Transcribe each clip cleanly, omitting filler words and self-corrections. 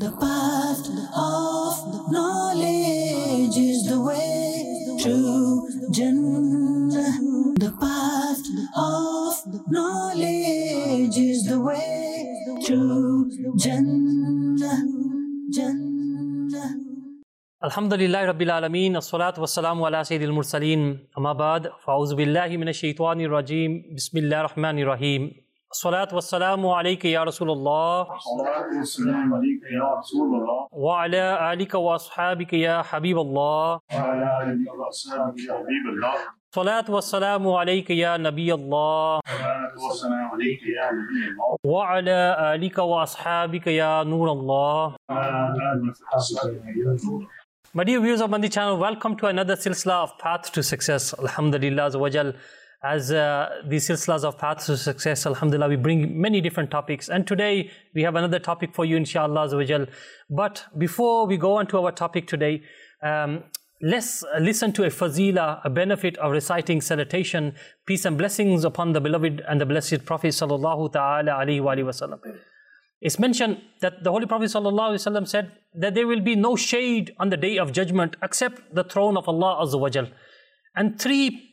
The path of knowledge is the way to Jannah. The path of knowledge is the way to Jannah. Jannah. Alhamdulillah Rabbil Alameen, as-salatu was-salamu ala Sayyidil Mursaleen, amma ba'd, fa'auzu billahi minash shaitanir rajim, bismillahir rahmanir rahim. As-salatu was-salamu alayka ya Rasulullah, wa ala alika wa ashabika ya Habiballah, salatu was-salamu alayka ya Nabi Allah, wa ala alika wa ashabika ya Nur Allah. My dear viewers of Mandi channel, welcome to another silsila of Path to Success. Alhamdulillah Azza wa Jal. As these silsilas of Path to Success, Alhamdulillah, we bring many different topics. And today we have another topic for you, inshallah Azza wa Jal. But before we go on to our topic today, let's listen to a fazila, a benefit of reciting salutation, peace and blessings upon the beloved and the blessed Prophet sallallahu ta'ala alayhi wa sallam. It's mentioned that the Holy Prophet ﷺ said that there will be no shade on the day of judgment except the throne of Allah Azza wa Jal. And three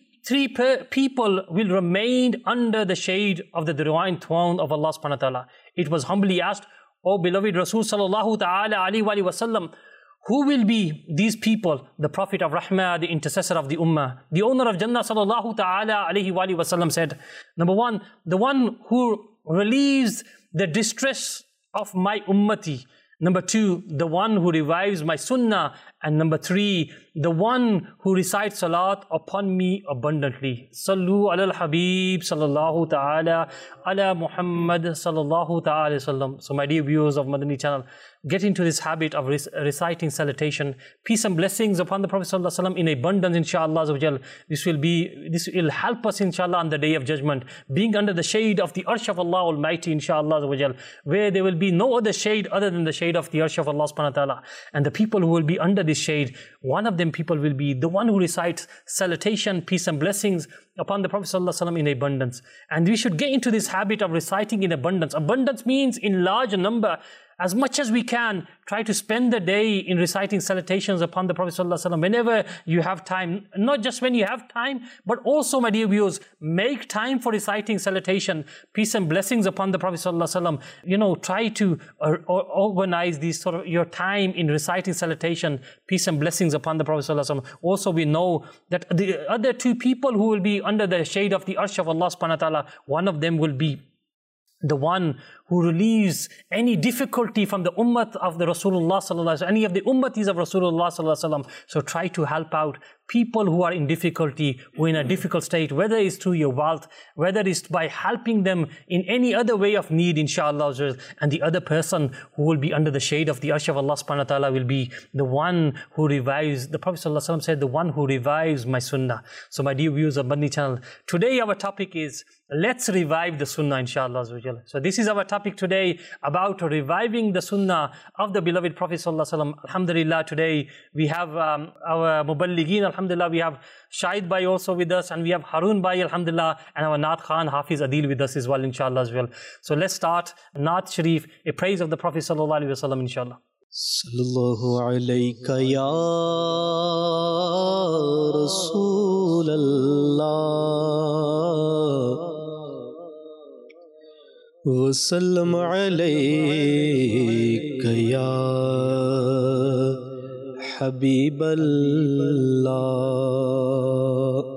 people will remain under the shade of the divine throne of Allah subhanahu wa ta'ala. It was humbly asked, O beloved Rasul sallallahu ta'ala alayhi wa sallam, who will be these people? The Prophet of Rahmah, the intercessor of the Ummah, the owner of Jannah sallallahu ta'ala alayhi wa sallam said, number one, the one who relieves the distress of my ummati. Number two, the one who revives my sunnah. And number three, the one who recites salat upon me abundantly. Sallu ala al-Habib sallallahu ta'ala ala Muhammad sallallahu ta'ala sallam. So my dear viewers of Madani channel, get into this habit of reciting salutation, peace and blessings upon the Prophet sallallahu alaihi wasallam in abundance, inshallah azza wa jal. This will help us, inshallah, on the day of judgment, being under the shade of the Arsh of Allah Almighty, inshallah azza wa jal, where there will be no other shade other than the shade of the Arsh of Allah subhanahu wa ta'ala. And the people who will be under this shade, one of them people will be the one who recites salutation, peace and blessings upon the Prophet ﷺ in abundance. And we should get into this habit of reciting in abundance. Abundance means in large number. As much as we can, try to spend the day in reciting salutations upon the Prophet ﷺ whenever you have time. Not just when you have time, but also, my dear viewers, make time for reciting salutation, peace and blessings upon the Prophet ﷺ. You know, try to organize these sort of your time in reciting salutation, peace and blessings upon the Prophet ﷺ. Also, we know that the other two people who will be under the shade of the Arsh of Allah subhanahu wa ta'ala, one of them will be the one who relieves any difficulty from the ummah of the Rasulullah sallallahu alaihi wasallam, any of the ummatis of Rasulullah sallallahu alaihi wasallam. So try to help out people who are in difficulty, who are in a difficult state, whether it's through your wealth, whether it's by helping them in any other way of need, inshallah. And the other person who will be under the shade of the Arsh of Allah subhanahu wa ta'ala will be the one who revives. The Prophet sallallahu alaihi wasallam said, the one who revives my sunnah. So my dear viewers of Madani channel, today our topic is, let's revive the sunnah, inshallah. So this is our topic today, about reviving the sunnah of the beloved Prophet sallallahu alaihi wasallam. Alhamdulillah, today we have our muballigeen, alhamdulillah, we have Shahid Bhai also with us, and we have Harun Bhai, alhamdulillah, and our Naat Khan Hafiz Adil with us as well, inshallah as well. So let's start Naat Sharif, a praise of the Prophet sallallahu alaihi wasallam, inshallah. Sallallahu alayka ya Rasulallah wa sallam alayka ya Habiballah.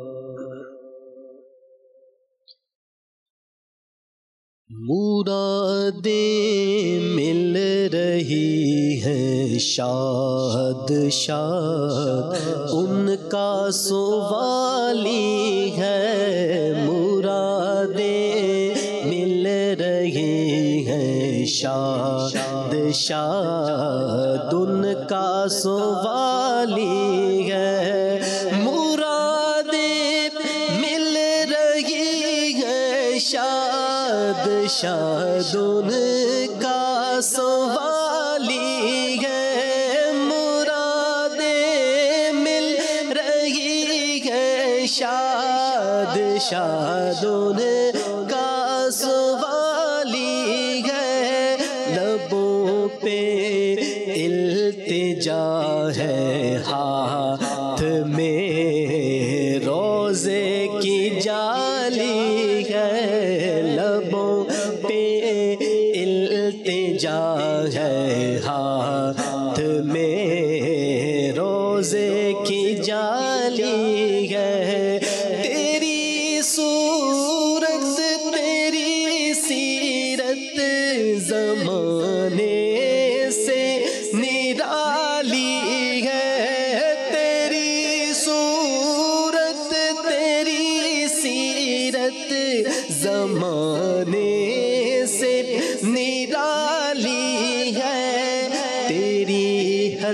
मुरादें मिल रही हैं शाद शाद उनका सुवाली है। मुरादें मिल रही हैं शाद शाद उनका सुवाली है। मुरादें मिल रही हैं शाद शाद उनका सवाली है। मुरादें मिल रही है शाद शाद उनका सवाली है। लबों पे التجا ہے ہاتھ میں روزے کی جالی ہے، لبوں پہ التجا ہے ہاتھ میں روزے کی جالی ہے، تیری صورت تیری سیرت زمانے سے نرالی ہے، تیری صورت تیری سیرت زمانے سے نرالی ہے، تیری ہر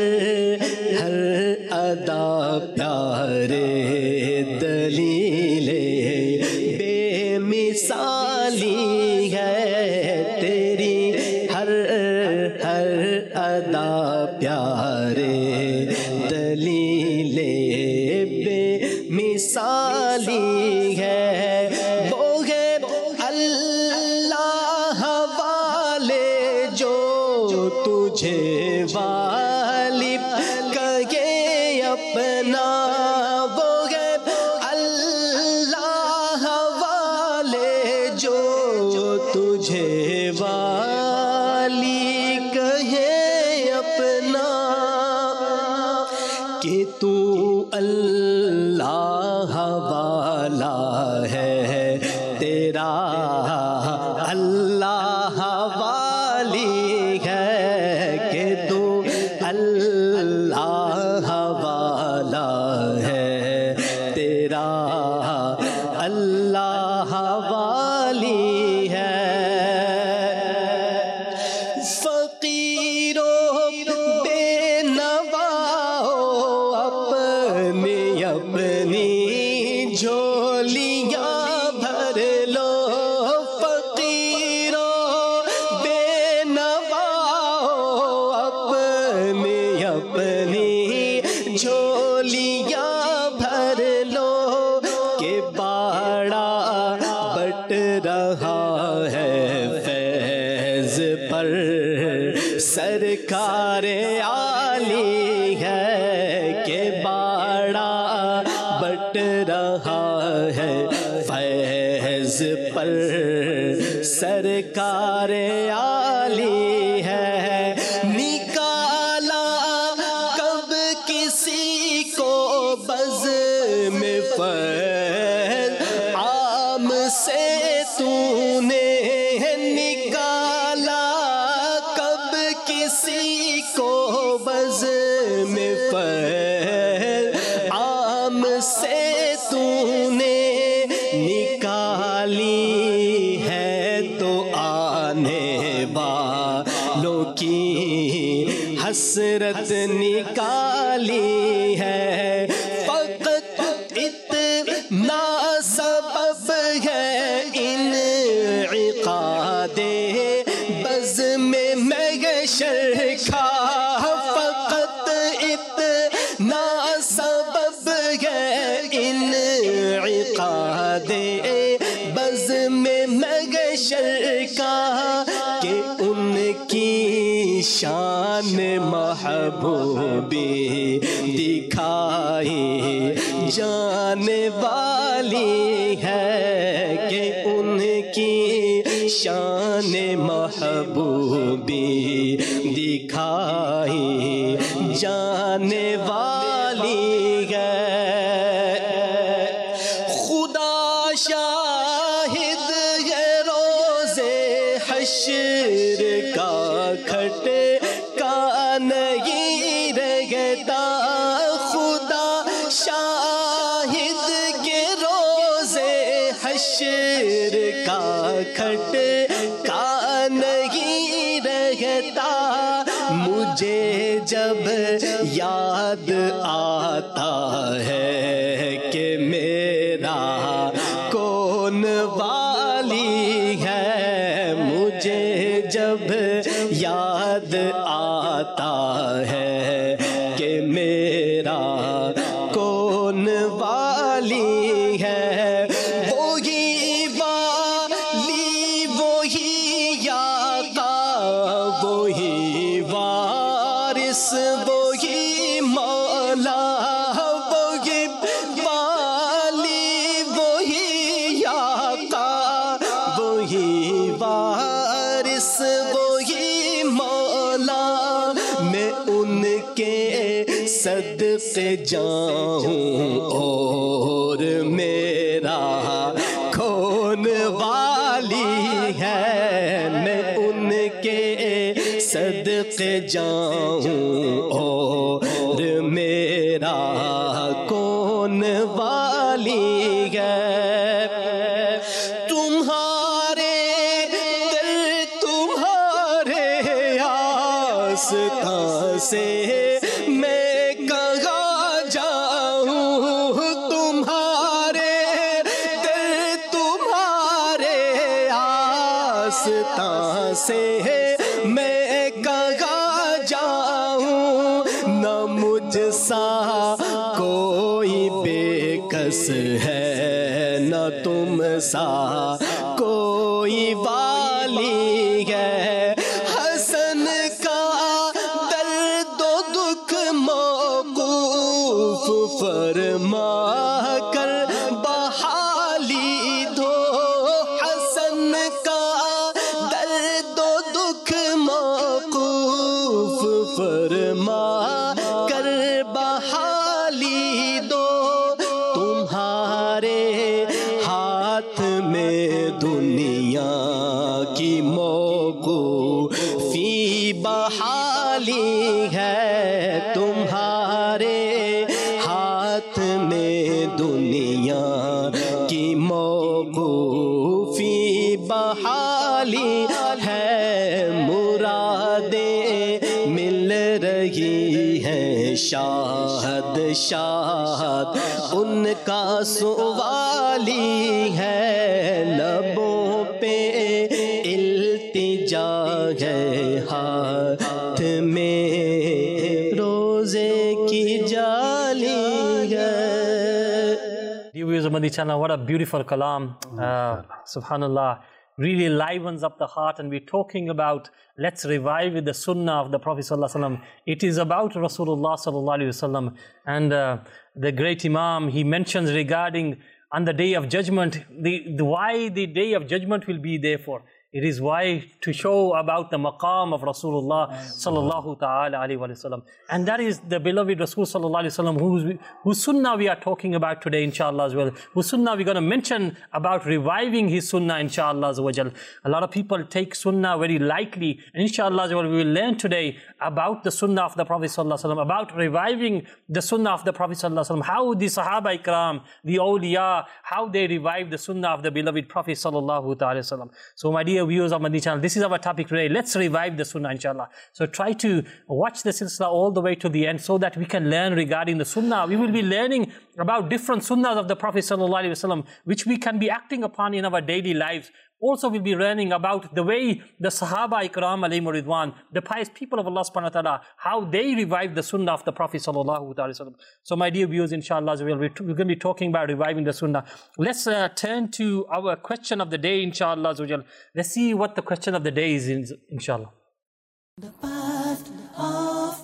ادا پیارے دلیل بے مثالی ہے، تیری ہر ادا پیارے دلیل بے مثالی ہے، وہ ہے اللہ والے جو تجھے غالب کہے اپنا، وہ ہے اللہ والے جو تجھے والی کہے اپنا، کہ تو اللہ والا ہے تیرا اللہ والی ہے، کہ تو اللہ والا ہے تیرا اللہ والی ہے، فقیروں بے نواؤ اپنی اپنی جھولیاں بھر لو، فقیروں بے نواؤ اپنی اپنی جھولیاں بھر لو، کہ باڑا بٹ رہا ہے فیض پر سرکار عالی ہے، کہ باڑا بٹ رہا ہے فیض پر سرکار عالی ہے، نکالا کب کسی کو بزم فیض عام سے تو نے، نکالا کب کسی کو بزم فیض عام سے تو نے نکالی ہے، تو آنے والوں کی حسرت نکالی ہے، فقط اتنا سبب ہے انعقاد بزم محشر کا، فقط اتنا سبب ہے انعقاد بزم محشر کا، کہ ان کی شان محبوبی دکھائی جانے والی ہے، کہ ان کی شان محبوبی دکھائی جانے والی ہے، خدا شاہد ہے روزے حشر کا کھٹ کا نہیں رہتا، خدا شاہد کے روزے حشر کا کھٹ کا نہیں رہتا، مجھے جب یاد آتا ہے کہ میرا کون والی ہے، مجھے جب یاد آتا ہے کہ میرا کون والی ہے، وہی والی وہی آقا وہی وار وارث وہی مولا وہی والی وہی آقا وہی وارث وہی مولا میں ان کے صدقے جاؤں اور میرا کون والی ہے میں ان کے صدقے جاؤں اور میرا کون والی ہے تمہارے در تمہارے آستان سے میں کہاں جاؤں تمہارے در تمہارے آستان سے میں کہاں جاؤں نہ مجھ سا کوئی بے کس ہے نہ تم سا کوئی والی ہے حسن کا درد و دکھ موقوف فرما کر بحالی دو حسن کا درد و دکھ موقوف فرما کر بحالی دو تمہارے ہاتھ میں دنیا کی موقوفی بحالی ہے تمہارے ہاتھ میں دنیا کی موقوفی بحالی ہے مرادیں مل رہی ہیں شاہد شاہد ان کا سوالی ہے لبوں پہ التجا ہے ہاتھ میں روزے کی جالی ہے. Dear viewers of Madani channel, what a beautiful kalam. Subhanallah. Really livens up the heart, and we're talking about let's revive with the sunnah of the Prophet sallallahu alaihi wasallam. It is about Rasulullah sallallahu alaihi wasallam, and the great Imam, he mentions regarding on the day of judgment, why the day of judgment will be there for. It is why to show about the maqam of Rasulullah sallallahu ta'ala alayhi wa sallam. And that is the beloved Rasul sallallahu alayhi wa sallam whose sunnah we are talking about today inshallah as well. Whose sunnah we're going to mention about reviving his sunnah inshallah as well. A lot of people take sunnah very lightly, and inshallah as well we will learn today about the sunnah of the Prophet sallallahu alayhi wa sallam, about reviving the sunnah of the Prophet sallallahu alayhi wa sallam, how the Sahaba Ikram, the awliya, how they revived the sunnah of the beloved Prophet sallallahu ta'ala alayhi wa sallam. So my dear viewers of Madani channel, this is our topic today. Let's revive the sunnah inshallah. So try to watch the silsila all the way to the end so that we can learn regarding the sunnah. We will be learning about different sunnahs of the Prophet sallallahu alaihi wasallam, which we can be acting upon in our daily lives. Also we'll be learning about the way the Sahaba Ikram alayhim ridwan, the pious people of Allah subhanahu wa ta'ala, how they revived the sunnah of the Prophet sallallahu alaihi wasallam. So my dear viewers, inshallah, we're going to be talking about reviving the sunnah. Let's turn to our question of the day, inshallah. Let's see what the question of the day is, inshallah. The path of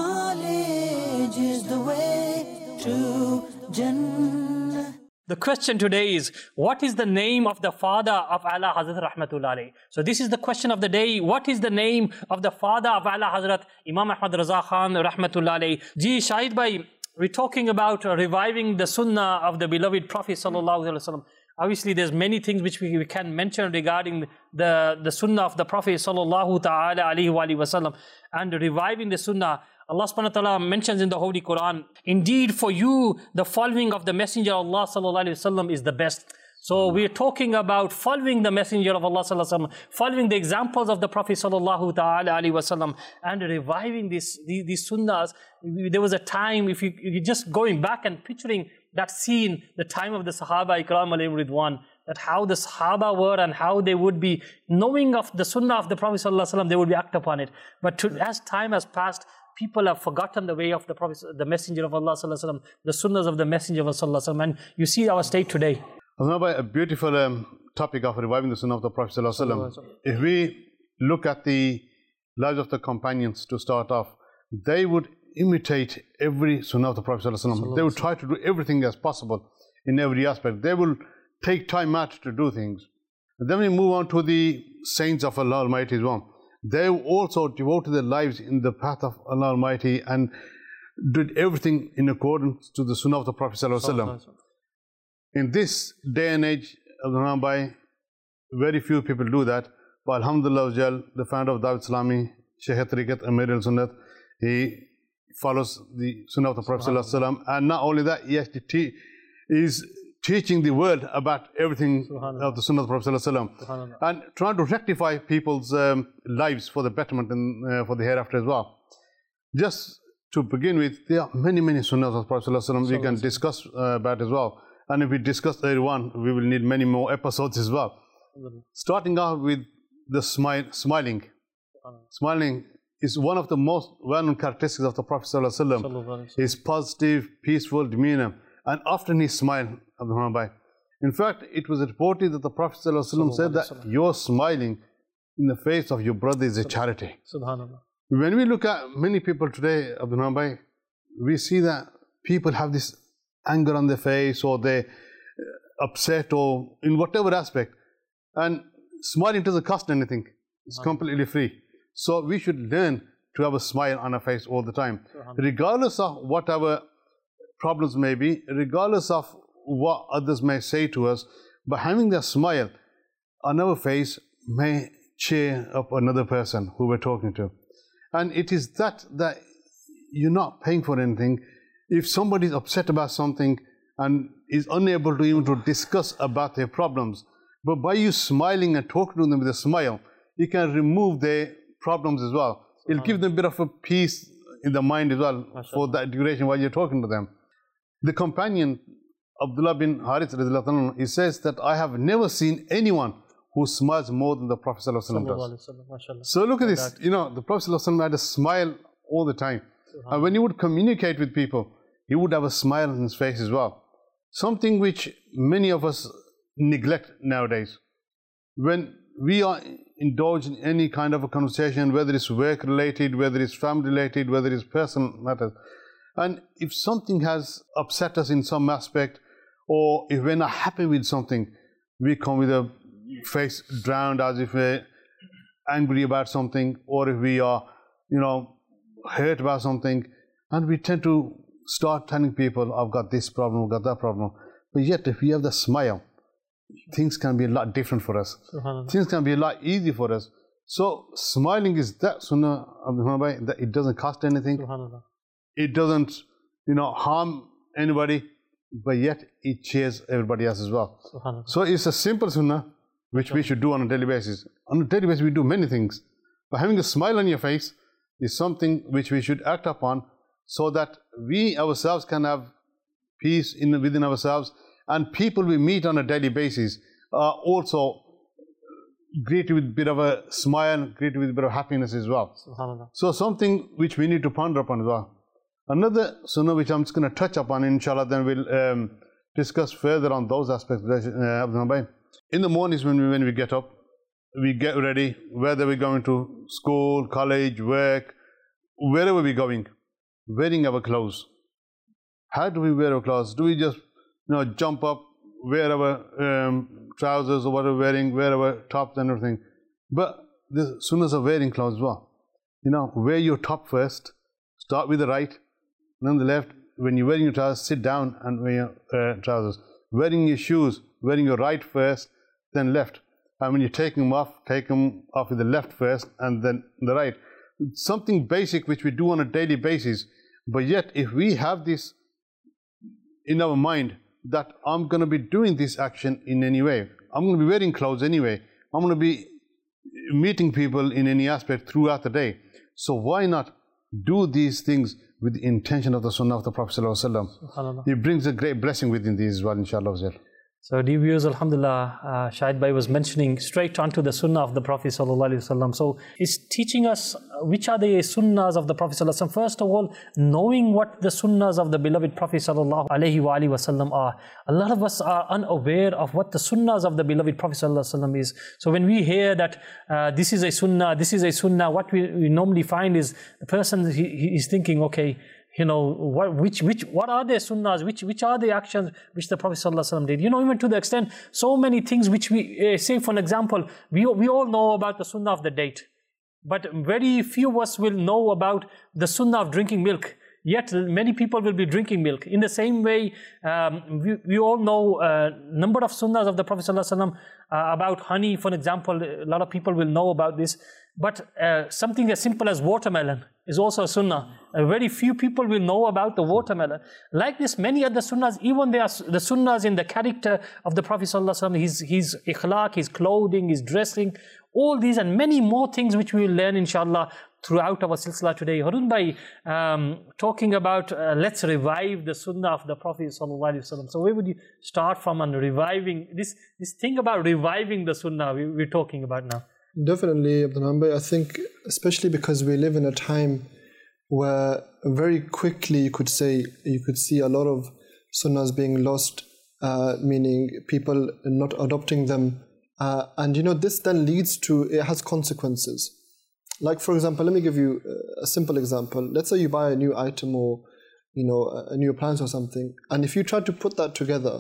knowledge is the way to Jannah. The question today is, what is the name of the father of Ala Hazrat Rahmatullah alayhi? So this is the question of the day. What is the name of the father of Ala Hazrat Imam Ahmad Raza Khan Rahmatullah alayhi? Ji Shahid Bhai, we're talking about reviving the sunnah of the beloved Prophet sallallahu alaihi wasallam. Obviously, there's many things which we can mention regarding the sunnah of the Prophet sallallahu ta'ala alaihi wasallam and reviving the sunnah. Allah subhanahu wa ta'ala mentions in the Holy Quran, indeed for you the following of the Messenger of Allah sallallahu alaihi wasallam is the best. So we're talking about following the Messenger of Allah sallallahu alaihi wasallam, following the examples of the Prophet sallallahu ta'ala alaihi wasallam, and reviving these sunnahs. There was a time, if you just going back and picturing that scene, the time of the Sahaba Ikram alayhim ridwan, that how the Sahaba were and how they would be knowing of the sunnah of the Prophet sallallahu alaihi wasallam, they would be act upon it. But as time has passed, people have forgotten the way of the Prophet, the Messenger of Allah sallallahu alaihi wasallam, the sunnahs of the Messenger of Allah sallallahu alaihi wasallam, and you see our state today. A beautiful topic of reviving the sunnah of the Prophet sallallahu alaihi wasallam. If we look at the lives of the companions to start off, they would imitate every sunnah of the Prophet ﷺ. They would try to do everything as possible in every aspect. They will take time out to do things. And then we move on to the saints of Allah Almighty as well. They also devoted their lives in the path of Allah Almighty and did everything in accordance to the sunnah of the Prophet ﷺ. In this day and age, very few people do that. But Alhamdulillah, the founder of Dawat Islami, Shaykh Tariqat Amir al-Sunnat, he follows the sunnah of the Prophet ﷺ. And not only that, he actually is teaching the world about everything of the sunnah of the Prophet ﷺ, and trying to rectify people's lives for the betterment and for the hereafter as well. Just to begin with, there are many sunnahs of the Prophet ﷺ we can discuss about as well. And if we discuss every one, we will need many more episodes as well. Starting out with the smiling. Smiling is one of the most well-known characteristics of the Prophet ﷺ. His positive, peaceful demeanor, and often he smiled. In fact, it was reported that the Prophet ﷺ said that your smiling in the face of your brother is a charity. When we look at many people today, we see that people have this anger on their face, or they're upset, or in whatever aspect. And smiling doesn't cost anything. It's completely free. So we should learn to have a smile on our face all the time, regardless of what our problems may be, regardless of what others may say to us. But having that smile on our face may cheer up another person who we're talking to. And it is that you're not paying for anything. If somebody is upset about something and is unable to even to discuss about their problems, but by you smiling and talking to them with a smile, you can remove their problems as well. It'll give them a bit of a peace in the mind as well for that duration while you're talking to them. The companion Abdullah bin Harith, he says that I have never seen anyone who smiles more than the Prophet ﷺ does. So look at this, the Prophet ﷺ had a smile all the time. And when he would communicate with people, he would have a smile on his face as well. Something which many of us neglect nowadays. When we are indulged in any kind of a conversation, whether it's work related, whether it's family related, whether it's personal matters, and if something has upset us in some aspect, or if we're not happy with something, we come with a face drowned as if we're angry about something, or if we are, hurt about something, and we tend to start telling people, I've got this problem, I've got that problem. But yet, if we have the smile, things can be a lot different for us. Things can be a lot easier for us. So, smiling is that sunnah that it doesn't cost anything. It doesn't, harm anybody, but yet it cheers everybody else as well. So, it's a simple sunnah which we should do on a daily basis. On a daily basis, we do many things. But having a smile on your face is something which we should act upon, so that we ourselves can have peace within ourselves, and people we meet on a daily basis are also greeted with a bit of a smile, greeted with a bit of happiness as well. So something which we need to ponder upon as well. Another sunnah which I'm just going to touch upon, inshallah, then we'll discuss further on those aspects. In the mornings when we get up, we get ready, whether we're going to school, college, work, wherever we're going, wearing our clothes. How do we wear our clothes? Do we just jump up, wear our trousers or what we're wearing, wear our tops and everything? But the sunnahs of wearing clothes as well. Wear your top first, start with the right, then the left. When you're wearing your trousers, sit down and wear your trousers. Wearing your shoes, wearing your right first, then left. And when you're taking them off with the left first and then the right. Something basic which we do on a daily basis, but yet if we have this in our mind that I'm going to be doing this action in any way, I'm going to be wearing clothes anyway, I'm going to be meeting people in any aspect throughout the day, so why not do these things with the intention of the sunnah of the Prophet ﷺ? It brings a great blessing within these as well, inshallah. So, dear viewers, Alhamdulillah, Shahid Bhai was mentioning straight onto the Sunnah of the Prophet Sallallahu Alaihi Wasallam. So, he's teaching us which are the Sunnahs of the Prophet Sallallahu Alaihi Wasallam. First of all, knowing what the Sunnahs of the beloved Prophet Sallallahu Alaihi Wasallam are. A lot of us are unaware of what the Sunnahs of the beloved Prophet Sallallahu Alaihi Wasallam is. So, when we hear that this is a Sunnah, what we normally find is the person is thinking, okay, you know, what are the sunnahs, which are the actions which the Prophet ﷺ did. You know, even to the extent, so many things which we, say for an example, we all know about the sunnah of the date. But very few of us will know about the sunnah of drinking milk. Yet many people will be drinking milk. In the same way, we all know a number of sunnahs of the Prophet ﷺ about honey, for example. A lot of people will know about this. But something as simple as watermelon is also a sunnah. Very few people will know about the watermelon. Like this, many other sunnahs, even there are the sunnahs in the character of the Prophet ﷺ, his ikhlaq, his clothing, his dressing, all these and many more things which we will learn, inshallah, throughout our silsila today. Harun Bhai, talking about let's revive the sunnah of the Prophet ﷺ. So where would you start from on reviving this thing about reviving the sunnah we're talking about now? Definitely, Abdul Rahman Bhai. I think especially because we live in a time where very quickly you could see a lot of sunnahs being lost, meaning people not adopting them. And you know, this then leads to, it has consequences. Like for example, let me give you a simple example. Let's say you buy a new item or, you know, a new appliance or something. And if you try to put that together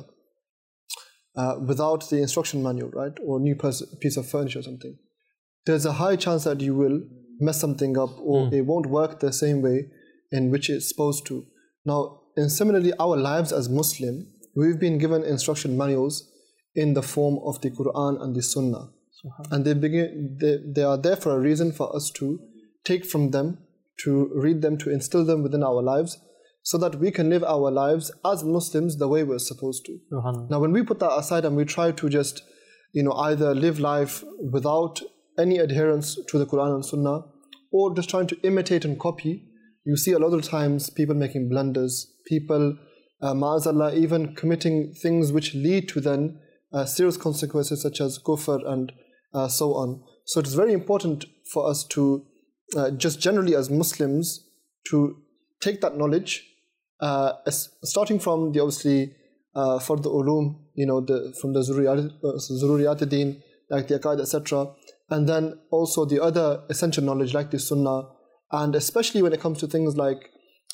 without the instruction manual, right? Or a new piece of furniture or something, there's a high chance that you will mess something up or it won't work the same way in which it's supposed to. Now, and similarly, our lives as Muslim, we've been given instruction manuals in the form of the Quran and the Sunnah. And they are there for a reason, for us to take from them, to read them, to instill them within our lives, so that we can live our lives as Muslims the way we're supposed to. Now, when we put that aside and we try to just, you know, either live life without any adherence to the Quran and Sunnah, or just trying to imitate and copy, you see a lot of times people making blunders, people, ma'azallah, even committing things which lead to then serious consequences such as kufr and so on. So it is very important for us to, just generally as Muslims, to take that knowledge, starting from the obviously for the ulum, you know, from the Zururiyat Deen, like the Aqaid, etc., and then also the other essential knowledge like the Sunnah, and especially when it comes to things like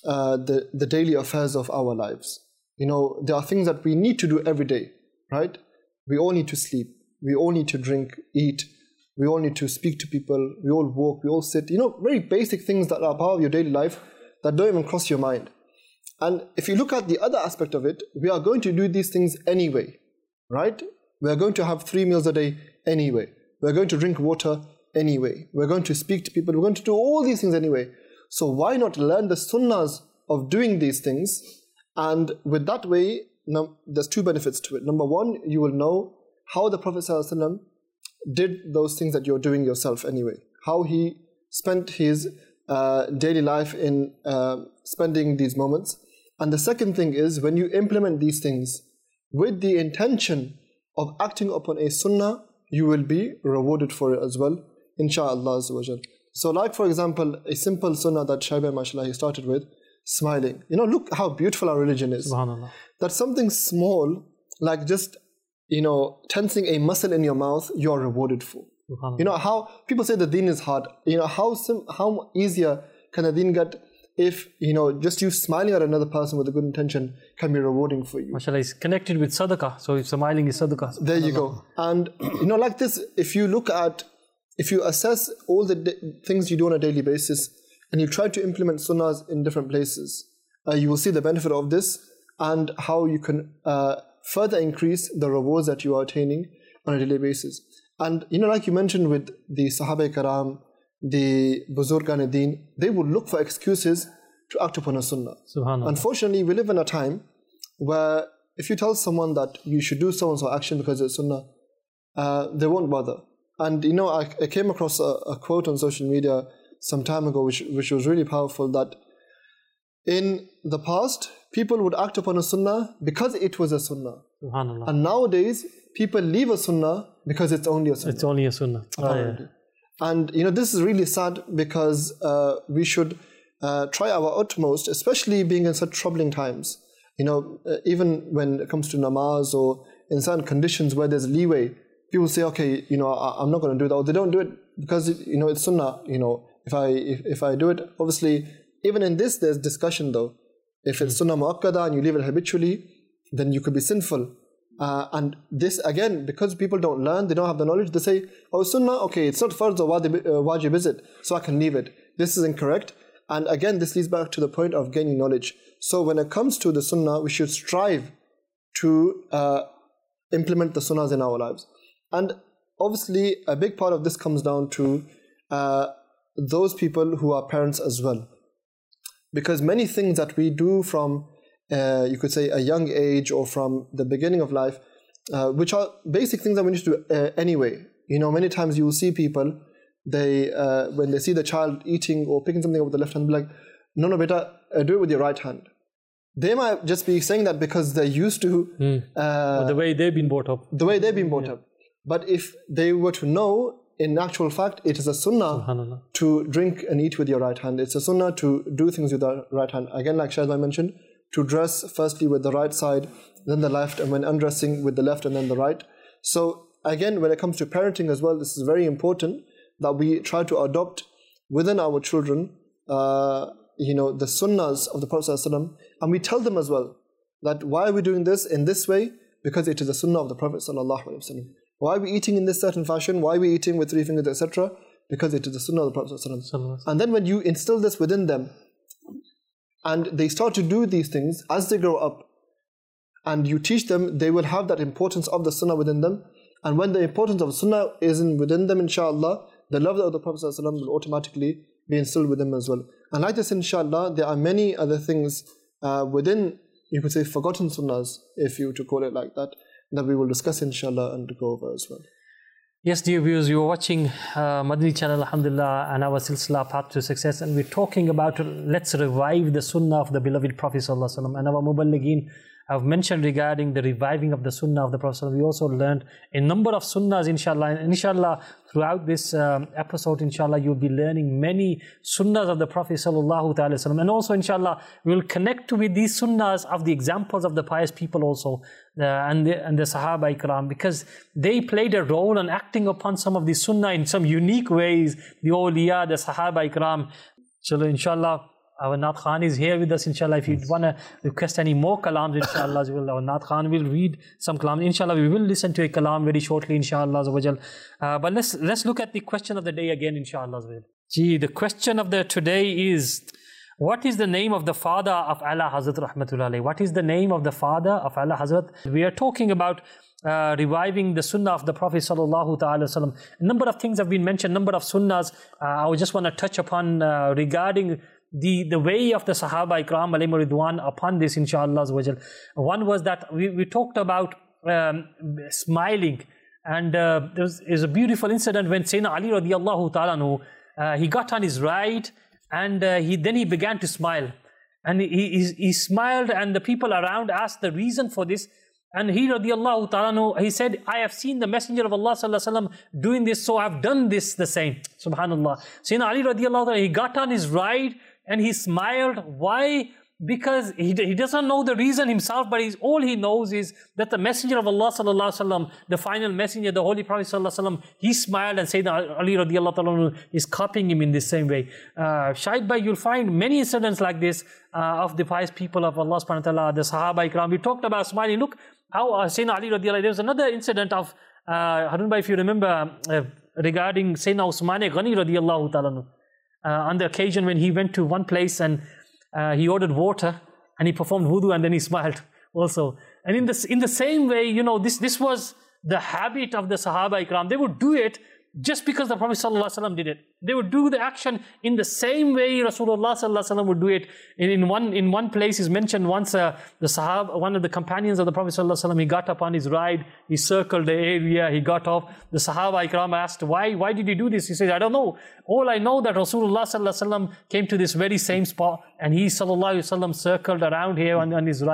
the daily affairs of our lives. You know, there are things that we need to do every day, right? We all need to sleep, we all need to drink, eat, we all need to speak to people, we all walk, we all sit, you know, very basic things that are part of your daily life that don't even cross your mind. And if you look at the other aspect of it, we are going to do these things anyway, right? We are going to have 3 meals a day anyway. We're going to drink water anyway. We're going to speak to people. We're going to do all these things anyway. So why not learn the sunnahs of doing these things? And with that way, there's 2 benefits to it. Number 1, you will know how the Prophet ﷺ did those things that you're doing yourself anyway. How he spent his daily life in spending these moments. And the second thing is, when you implement these things with the intention of acting upon a sunnah, you will be rewarded for it as well, insha'Allah Azza wa Jal. So like for example, a simple sunnah that Shaiba, mashallah, he started with, smiling. You know, look how beautiful our religion is. SubhanAllah. That something small, like just, you know, tensing a muscle in your mouth, you are rewarded for. You know, how people say the deen is hard. You know, how easier can the deen get if, you know, just you smiling at another person with a good intention can be rewarding for you. MashaAllah, it's connected with sadaqah. So if smiling is sadaqah. There you go. And, you know, like this, if you assess all the things you do on a daily basis and you try to implement sunnahs in different places, you will see the benefit of this and how you can further increase the rewards that you are attaining on a daily basis. And, you know, like you mentioned with the Sahaba Karam, the Buzurgan Deen, they would look for excuses to act upon a sunnah. SubhanAllah. Unfortunately, we live in a time where if you tell someone that you should do so-and-so action because it's sunnah, they won't bother. And, you know, I came across a quote on social media some time ago which was really powerful, that in the past, people would act upon a sunnah because it was a sunnah. Subhanallah. And nowadays, people leave a sunnah because it's only a sunnah. It's only a sunnah. Apparently. And this is really sad, because we should try our utmost, especially being in such troubling times. Even when it comes to namaz or in certain conditions where there's leeway, people say, okay, I'm not going to do that, or they don't do it because it's sunnah. If I do it, obviously, even in this there's discussion though. If it's sunnah muakkada and you leave it habitually, then you could be sinful. And this again, because people don't learn, they don't have the knowledge, they say, oh, sunnah, okay, it's not farz or wajib, is it? So I can leave it. This is incorrect. And again, this leads back to the point of gaining knowledge. So when it comes to the sunnah, we should strive to implement the sunnahs in our lives. And obviously, a big part of this comes down to those people who are parents as well. Because many things that we do from, you could say, a young age or from the beginning of life, which are basic things that we need to do anyway. Many times you will see people, when they see the child eating or picking something up with the left hand, be like, no, beta, do it with your right hand. They might just be saying that because they're used to the way they've been brought up. The way they've been brought up. But if they were to know, in actual fact, it is a sunnah to drink and eat with your right hand. It's a sunnah to do things with the right hand. Again, like Shahid mentioned, to dress firstly with the right side, then the left, and when undressing with the left and then the right. So again, when it comes to parenting as well, this is very important that we try to adopt within our children, the sunnahs of the Prophet ﷺ, and we tell them as well that why are we doing this in this way? Because it is the sunnah of the Prophet ﷺ. Why are we eating in this certain fashion? Why are we eating with 3 fingers, etc.? Because it is the sunnah of the Prophet ﷺ. And then when you instill this within them, and they start to do these things as they grow up, and you teach them, they will have that importance of the sunnah within them. And when the importance of sunnah is within them, inshallah, the love of the Prophet ﷺ will automatically be instilled with them as well. And like this, inshallah, there are many other things within, you could say, forgotten sunnahs, if you were to call it like that we will discuss, inshallah, and go over as well. Yes, dear viewers, you are watching Madani channel, alhamdulillah, and our silsila Path to Success, and we're talking about let's revive the sunnah of the beloved Prophet sallallahu alaihi wasallam. And our muballigeen have mentioned regarding the reviving of the sunnah of the Prophet. We also learned a number of sunnahs, inshallah. And inshallah, throughout this episode, inshallah, you'll be learning many sunnahs of the Prophet sallallahu alaihi wasallam. And also, inshallah, we'll connect with these sunnahs of the examples of the pious people also, and the Sahaba Ikram, because they played a role in acting upon some of the sunnah in some unique ways. The awliya, the Sahaba Ikram. So, inshallah, our Naat Khan is here with us, inshallah. If you want to request any more kalams, inshallah, our Naat Khan will read some kalams. Inshallah, we will listen to a kalam very shortly, inshallah. But let's look at the question of the day again, inshallah. The question of the today is, what is the name of the father of Ala Hazrat Rahmatullah alayhi? What is the name of the father of Ala Hazrat? We are talking about reviving the sunnah of the Prophet sallallahu ta'ala wasallam. A number of things have been mentioned, number of sunnahs. I just want to touch upon regarding the way of the Sahaba Ikram alayhim ridwan upon this, inshallah. One was that we talked about smiling, and there is a beautiful incident when Sayyidina Ali radiallahu ta'ala he got on his ride, and he began to smile, and he smiled, and the people around asked the reason for this. And he radiallahu ta'ala, he said, I have seen the Messenger of Allah sallallahu alaihi wasallam doing this, so I've done this the same. Subhanallah. Sayyidina Ali radiallahu ta'ala, he got on his ride and he smiled. Why? Because he doesn't know the reason himself, but all he knows is that the Messenger of Allah sallallahu alaihi wasallam, the final messenger, the Holy Prophet sallallahu alaihi wasallam, he smiled, and Sayyidina Ali radiallahu ta'ala is copying him in the same way. Shahid Bhai, you'll find many incidents like this of the pious people of Allah subhanahu wa ta'ala, the Sahaba Ikram. We talked about smiling. Look how Sayyidina Ali radiallahu, there was another incident of Harun Bhai, if you remember, regarding Sayyidina Usman Ghani radiallahu ta'ala, on the occasion when he went to one place and he ordered water and he performed wudu, and then he smiled also. And in the same way, this was the habit of the Sahaba Ikram. They would do it just because the Prophet ﷺ did it. They would do the action in the same way Rasulullah ﷺ would do it. In one place is mentioned once, the Sahaba, one of the companions of the Prophet ﷺ, he got up on his ride, he circled the area, he got off. The Sahaba Ikram asked, why did he do this? He said, I don't know. All I know that Rasulullah ﷺ came to this very same spot, and he ﷺ circled around here on his ride.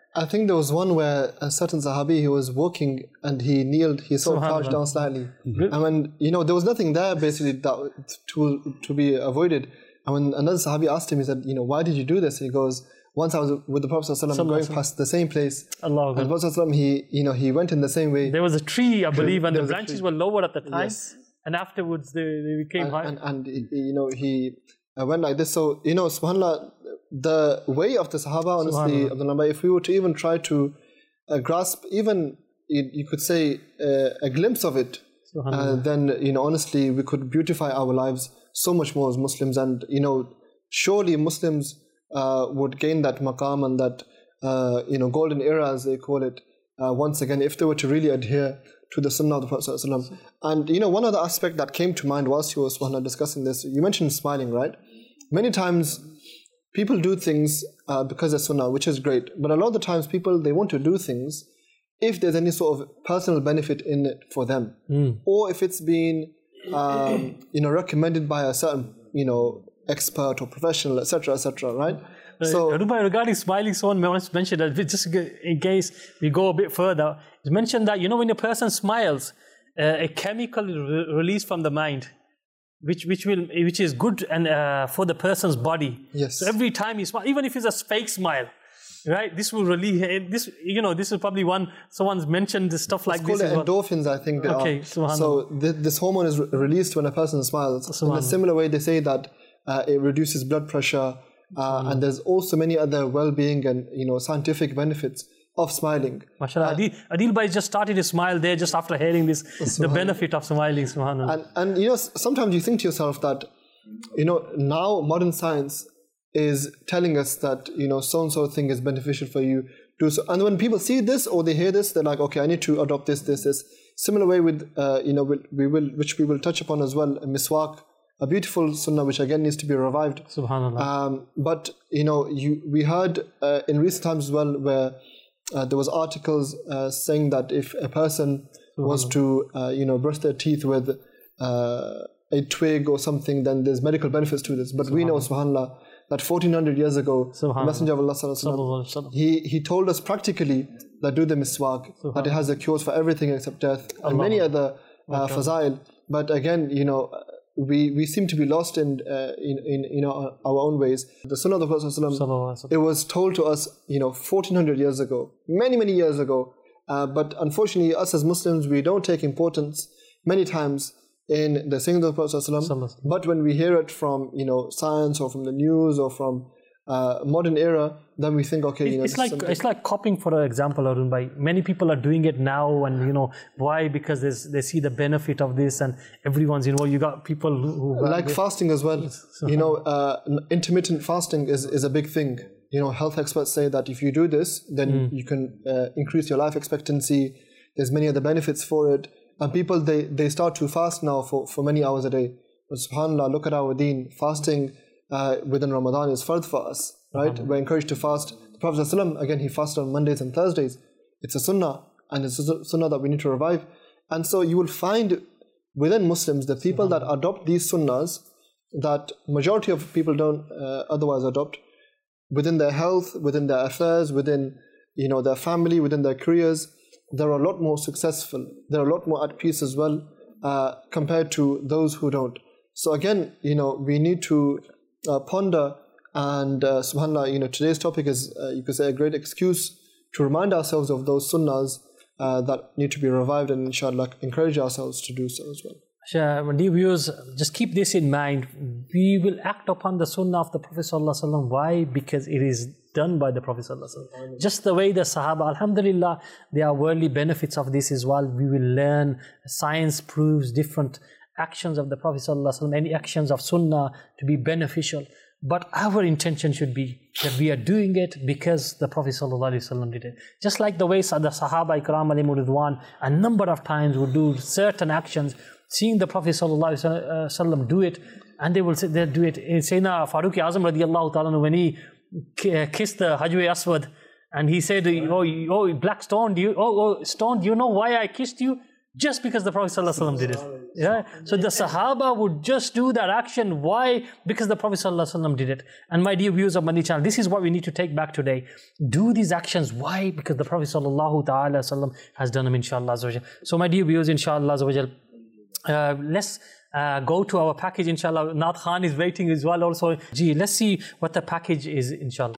I think there was one where a certain Sahabi, he was walking and he kneeled, he sort of crouched down slightly. And when, there was nothing there basically that to be avoided. And when another Sahabi asked him, he said, why did you do this? He goes, once I was with the Prophet ﷺ going past the same place. Allah. And the Prophet ﷺ, he went in the same way. There was a tree, I believe, and the branches were lower at the time. Yes. And afterwards they became high. And he went like this. So, subhanAllah, the way of the Sahaba, honestly, if we were to even try to grasp, even you could say a glimpse of it, then, honestly, we could beautify our lives so much more as Muslims. And, surely Muslims would gain that maqam and that, golden era, as they call it, once again, if they were to really adhere to the Sunnah of the Prophet ﷺ. And, one other aspect that came to mind whilst you were discussing this, you mentioned smiling, right? Many times, people do things because of Sunnah, which is great. But a lot of the times, people, they want to do things if there's any sort of personal benefit in it for them. Or if it's been, recommended by a certain, expert or professional, etc., right? So, regarding smiling, someone once mentioned that, just in case we go a bit further, it's mentioned that, when a person smiles, a chemical is released from the mind, which is good and for the person's body. Yes. So every time you smile, even if it's a fake smile, right? This will release this. This is probably one. Someone's mentioned this stuff like this. It's called endorphins, I think. Okay. So this hormone is released when a person smiles. In a similar way, they say that it reduces blood pressure, and there's also many other well-being and scientific benefits of smiling. MashaAllah. Adil Bhai just started to smile there just after hearing this, the benefit of smiling. Subhanallah. And sometimes you think to yourself that, now modern science is telling us that, so-and-so thing is beneficial for you. And when people see this or they hear this, they're like, okay, I need to adopt this. Similar way with, which we will touch upon as well, a miswak, a beautiful sunnah which again needs to be revived. Subhanallah. But, we heard in recent times as well where there was articles saying that if a person was to, brush their teeth with a twig or something, then there's medical benefits to this. But we know, subhanAllah, that 1400 years ago, the Messenger of Allah, he told us practically that do the miswak, that it has a cure for everything except death, and many other fazail. But again, we seem to be lost in our own ways. The Sunnah of the Prophet, it was told to us 1400 years ago, many years ago, but unfortunately us as Muslims, we don't take importance many times in the saying of the Prophet, but when we hear it from science or from the news or from modern era, then we think, okay, it's like copying, for example, Arun Bhai. Many people are doing it now, and why? Because they see the benefit of this, and everyone's involved. You got people who like fasting as well. Intermittent fasting is a big thing. Health experts say that if you do this, then you can increase your life expectancy. There's many other benefits for it, and people they start to fast now for many hours a day. But subhanAllah, look at our deen. Fasting within Ramadan is fard for us, right? We're encouraged to fast. The Prophet ﷺ, again, he fasted on Mondays and Thursdays. It's a sunnah, and it's a sunnah that we need to revive. And so you will find within Muslims, the people that adopt these sunnahs, that majority of people don't otherwise adopt, within their health, within their affairs, within their family, within their careers, they're a lot more successful. They're a lot more at peace as well, compared to those who don't. So again, we need to ponder, and subhanAllah, today's topic is, you could say, a great excuse to remind ourselves of those sunnahs that need to be revived, and inshallah encourage ourselves to do so as well. Dear viewers, just keep this in mind. We will act upon the sunnah of the Prophet ﷺ. Why? Because it is done by the Prophet ﷺ. Just the way the Sahaba, alhamdulillah, there are worldly benefits of this as well. We will learn. Science proves different actions of the Prophet ﷺ, any actions of sunnah to be beneficial. But our intention should be that we are doing it because the Prophet ﷺ did it. Just like the way the Sahaba Ikram alayhim ridwan a number of times would do certain actions, seeing the Prophet ﷺ do it, and they will say they'll do it. Sayyidina Farooq Azam radiallahu ta'ala, when he kissed the Hajwe Aswad, and he said, oh black stone, stone, do you know why I kissed you? just because the Prophet ﷺ did it. Yeah. So the Sahaba would just do that action. Why? Because the Prophet ﷺ did it. And my dear viewers of Madani channel, this is what we need to take back today. Do these actions. Why? Because the Prophet ﷺ has done them, inshallah. So my dear viewers, inshallah, let's go to our package, inshallah. Naat Khan is waiting as well also. Gee, let's see what the package is, inshallah.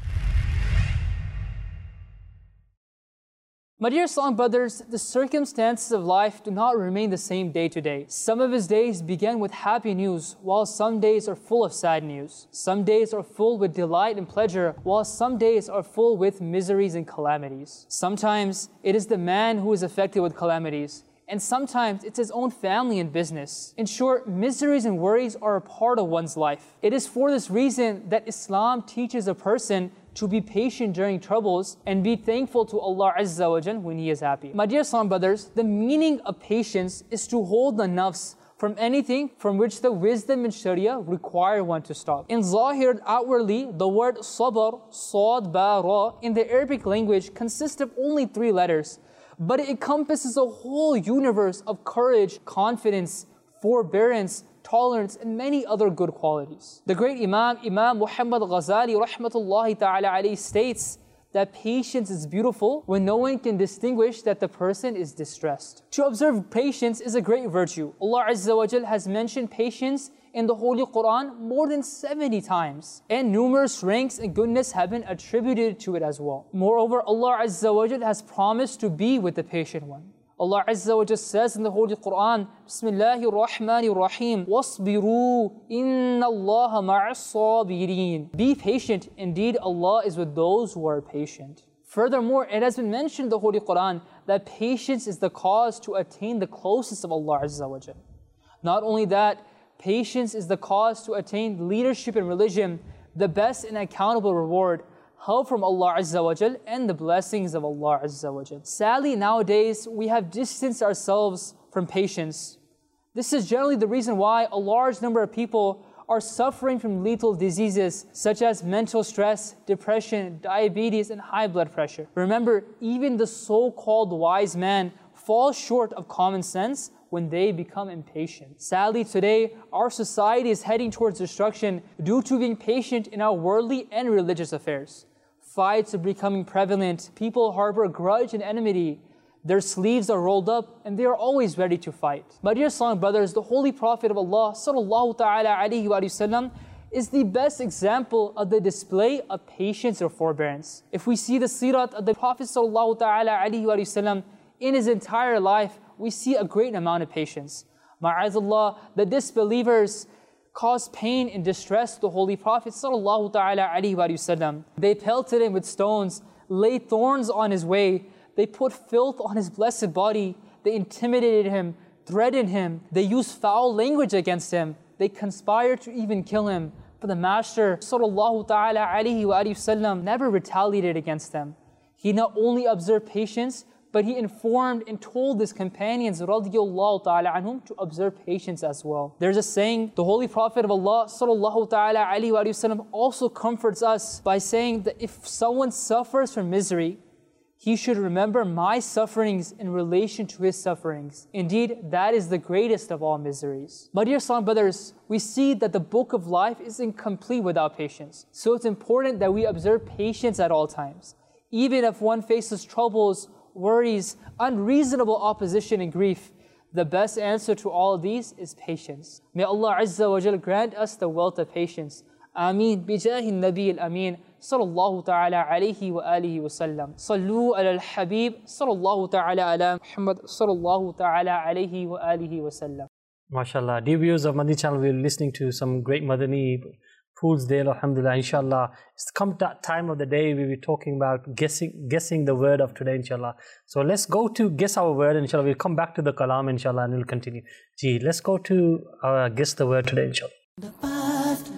My dear Islam brothers, the circumstances of life do not remain the same day to day. Some of his days begin with happy news, while some days are full of sad news. Some days are full with delight and pleasure, while some days are full with miseries and calamities. Sometimes it is the man who is affected with calamities, and sometimes it's his own family and business. In short, miseries and worries are a part of one's life. It is for this reason that Islam teaches a person to be patient during troubles and be thankful to Allah Azza wa Jal when He is happy. My dear Islam brothers, the meaning of patience is to hold the nafs from anything from which the wisdom and sharia require one to stop. In Zahir, outwardly, the word sabr, sad, ba, ra, in the Arabic language consists of only 3 letters, but it encompasses a whole universe of courage, confidence, forbearance, tolerance, and many other good qualities. The great Imam Muhammad Ghazali rahmatullahi ta'ala alayhi states that patience is beautiful when no one can distinguish that the person is distressed. To observe patience is a great virtue. Allah Azza wa Jal has mentioned patience in the Holy Quran more than 70 times, and numerous ranks and goodness have been attributed to it as well. Moreover, Allah Azza wa Jal has promised to be with the patient one. Allah Azza wa Jalla says in the Holy Quran, Bismillahir Rahmanir Rahim, Wasbiru, inna Allah ma'as sabirin. Be patient, indeed Allah is with those who are patient. Furthermore, it has been mentioned in the Holy Quran that patience is the cause to attain the closest of Allah Azza wa Jalla. Not only that, patience is the cause to attain leadership in religion, the best and accountable reward, help from Allah Azza wa Jal, and the blessings of Allah Azza wa Jal. Sadly, nowadays, we have distanced ourselves from patience. This is generally the reason why a large number of people are suffering from lethal diseases such as mental stress, depression, diabetes, and high blood pressure. Remember, even the so-called wise man falls short of common sense when they become impatient. Sadly, today, our society is heading towards destruction due to being patient in our worldly and religious affairs. Fights are becoming prevalent, people harbor grudge and enmity, their sleeves are rolled up, and they are always ready to fight. My dear Islam brothers, the Holy Prophet of Allah sallallahu ta'ala alayhi wa sallam is the best example of the display of patience or forbearance. If we see the sirat of the Prophet sallallahu ta'ala alayhi wa sallam in his entire life, we see a great amount of patience. Ma'azallah, the disbelievers caused pain and distress to the Holy Prophet sallallahu ta'ala alayhi wa sallam. They pelted him with stones, laid thorns on his way, they put filth on his blessed body, they intimidated him, threatened him, they used foul language against him, they conspired to even kill him. But the Master sallallahu ta'ala alayhi wa sallam never retaliated against them. He not only observed patience, but he informed and told his companions radiyallahu ta'ala anhum to observe patience as well. There's a saying, the Holy Prophet of Allah sallallahu ta'ala alayhi wa sallam also comforts us by saying that if someone suffers from misery, he should remember my sufferings in relation to his sufferings. Indeed, that is the greatest of all miseries. My dear Islam brothers, we see that the book of life is incomplete without patience. So it's important that we observe patience at all times. Even if one faces troubles, worries, unreasonable opposition and grief, the best answer to all of these is patience. May Allah Azza wa Jal grant us the wealth of patience. Ameen. Bijahi Nabi al-Amin. Sallallahu ta'ala alayhi wa alihi wa sallam. Sallu ala al-Habib. Sallallahu ta'ala ala Muhammad. Sallallahu ta'ala alayhi wa alihi wa sallam. MashaAllah. Dear viewers of Madani channel, we're listening to some great Madani fools there, alhamdulillah, inshallah. It's come that time of the day we were talking about guessing the word of today, inshallah. So let's go to guess our word, inshallah. We'll come back to the kalam, inshallah, and we'll continue. Gee, let's go to guess the word today, inshallah. The path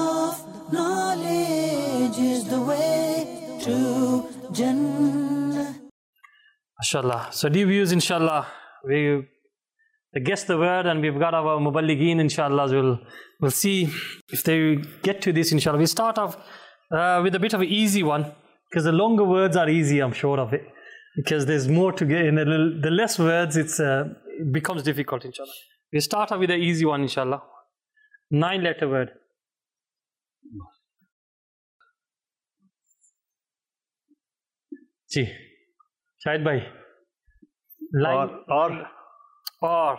of knowledge is the way to Jannah. MashaAllah. So dear viewers, inshallah, we guess the word and we've got our muballigeen, inshallah. We'll see if they get to this, inshallah. We'll start off with a bit of an easy one, because the longer words are easy, I'm sure of it. because there's more to get in. The less words, it becomes difficult, inshallah. We start off with the easy one, inshallah. 9-letter word. जी शाहिद भाई or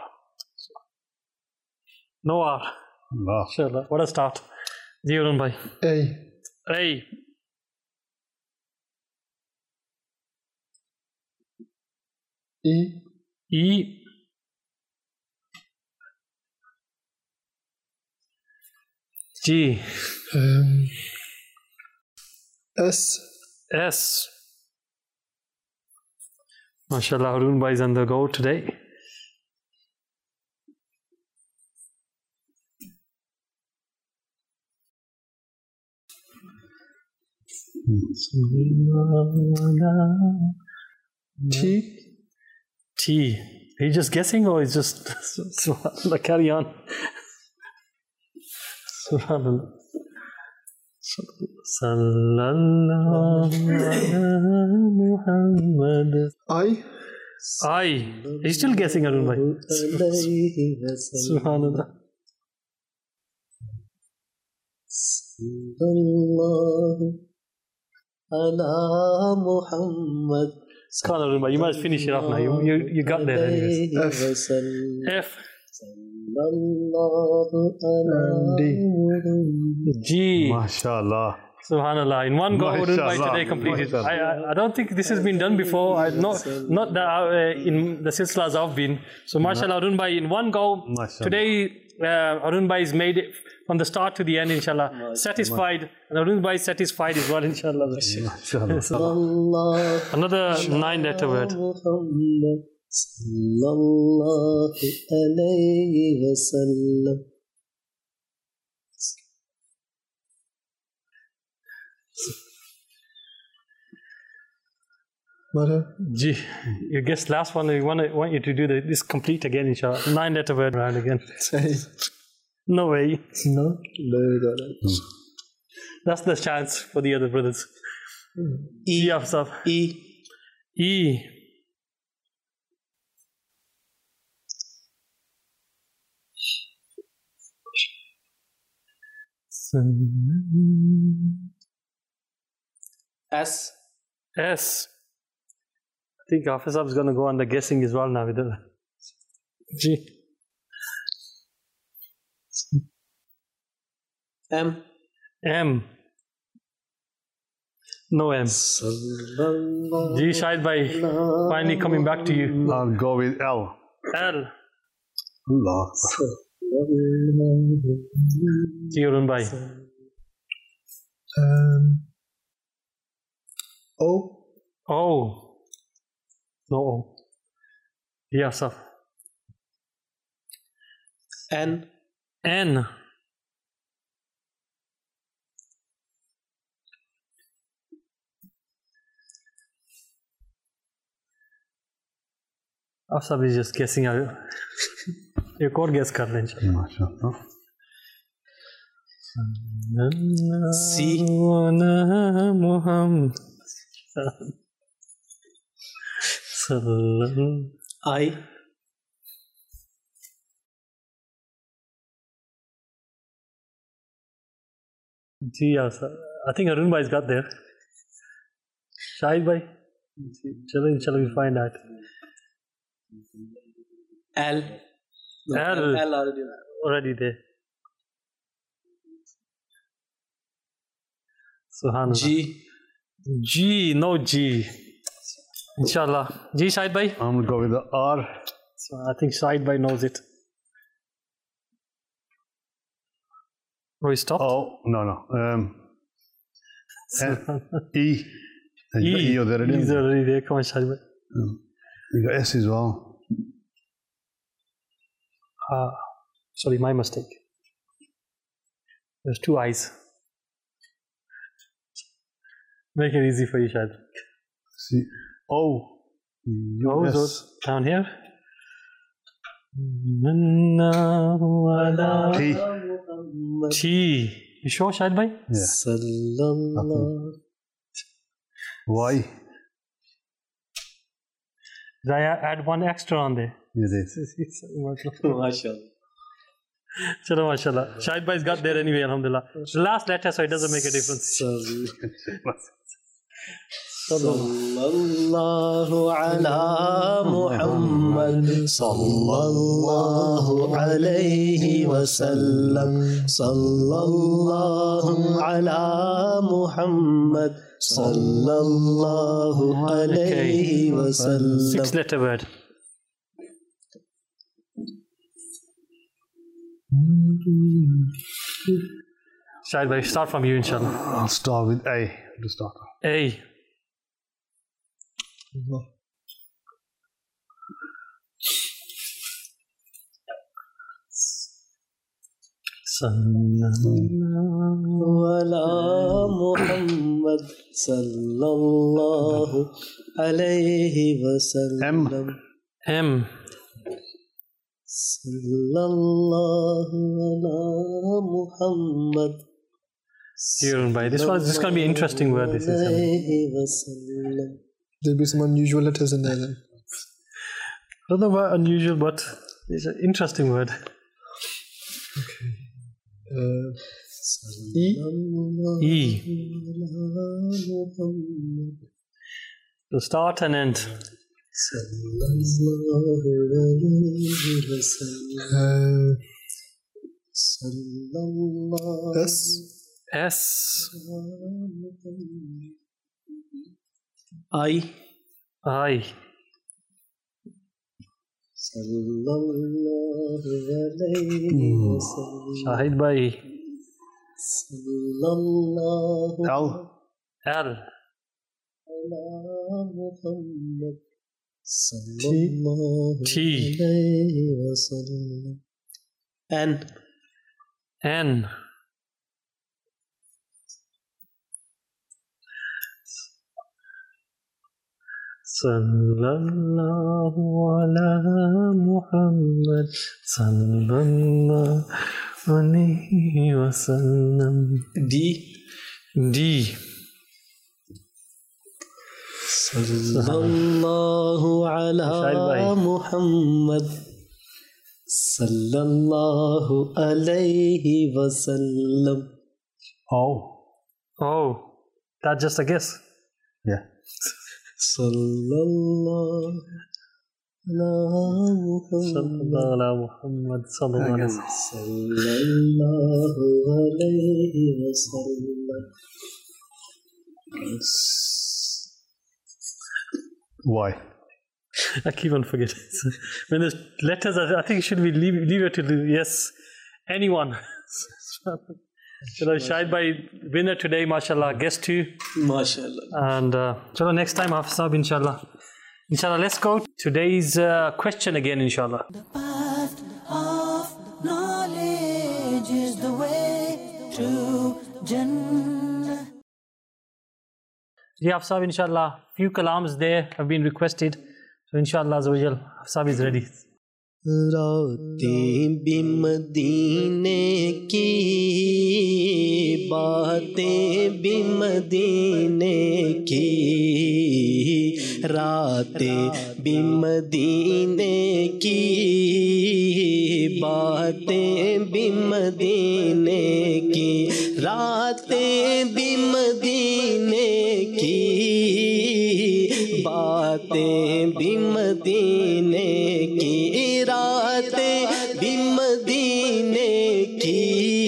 no R. Inshallah. What a start. जी अरुण भाई. A. E. G. S. MashaAllah, Harun Bhai is on the go today. T. Are you just guessing or is just subhanallah, carry on? Subhanallah. Sallallahu Muhammad. I. Are you still guessing, Arun bhai? Subhanallah. Sallallahu ala Muhammad. Come on, Arun bhai, you must finish it off now. You got there anyways. F. G. MashaAllah. Subhanallah. In one go, Arun bhai today completed. I don't think this has been done before. Not that in the silsilas I've been. So MashaAllah, Arun bhai in one go. Today, Arun bhai has made it from the start to the end, inshallah. Satisfied. And Arun bhai is satisfied as well, inshallah. Another 9-letter word. Sallallahu alayhi wa sallam. G. You guessed last one. We want you to do this complete again, inshallah. 9-letter word round again. No way. No. That's the chance for the other brothers. E. E. S. I think Hafiz is going to go on the guessing as well now with the G. M. No M. G. Shahid bhai, finally coming back to you. I'll go with L. L. Allah. G. Arun bhai. O. No O. Yeah, sir. N. Afsab is just guessing. एक और guess कर लें MashaAllah. C. Muhammad. I. Ji, yes. I think Arun bhai has got there. Shahid bhai. Chalo, we find out. L. Already there. Subhanallah. G, no G. Inshallah. G, Shahid bhai. I'm going to go with the R. So I think Shahid bhai knows it. Oh, he stopped? Oh, no. E. He's already there. Come on, Shahid bhai. You got S as well. Sorry, my mistake. There's 2 I's. Make it easy for you, Shahid. C. O. Those down here. T. You sure, Shahid bhai? Yeah. Y. Zaya, add one extra on there. It is. MashaAllah. Chalo, mashallah. Shahid bhai's got there anyway, alhamdulillah. The last letter, so it doesn't make a difference. Sallallahu ala Muhammad, sallallahu alayhi wa sallam, sallallahu ala Muhammad, sallallahu alayhi wa sallam. 6-letter word. Shahid bhai, start from you, inshallah. I'll start with A to start. A. Sallallahu ala Muhammad, sallallahu alayhi wa sallam. M. Sallallahu ala Muhammad. Kiran bhai, this is going to be an interesting word. This is. There'll be some unusual letters in there then. I don't know about unusual, but it's an interesting word. E. E. To start and end. S. S. I. Sallallahu alayhi wa sallam. Shahid bhai. Sallallahu L. L. ala Muhammad, sallallahu T. alayhi wa sallam. N. N. Sallallahu ala Muhammad, sallallahu alayhi wa sallam. D. D. Sallallahu ala Muhammad, sallallahu alayhi wa sallam. Oh, that's just a guess. Yeah. Sallallahu ala Muhammad, sallallahu alayhi wa sallam. Y. I keep on forgetting. When there's letters, I think it should be leave it to yes, anyone. Chalo, Shahid bhai, winner today, mashallah, guess 2. MashaAllah. And chalo, next time, Hafiz Sahib, inshallah. Inshallah, let's go. Today's question again, inshallah. The path of knowledge is the way to Jannah. Yeah, Hafiz Sahib, inshallah, few kalams there have been requested. So, inshallah, Azawajal, Hafiz Sahib is ready. راتیں بھی مدینے کی باتیں بھی مدینے کی راتیں بھی مدینے کی باتیں بھی مدینے کی راتیں بھی مدینے کی باتیں بھی مدینے کی راتیں بھی مدینے کی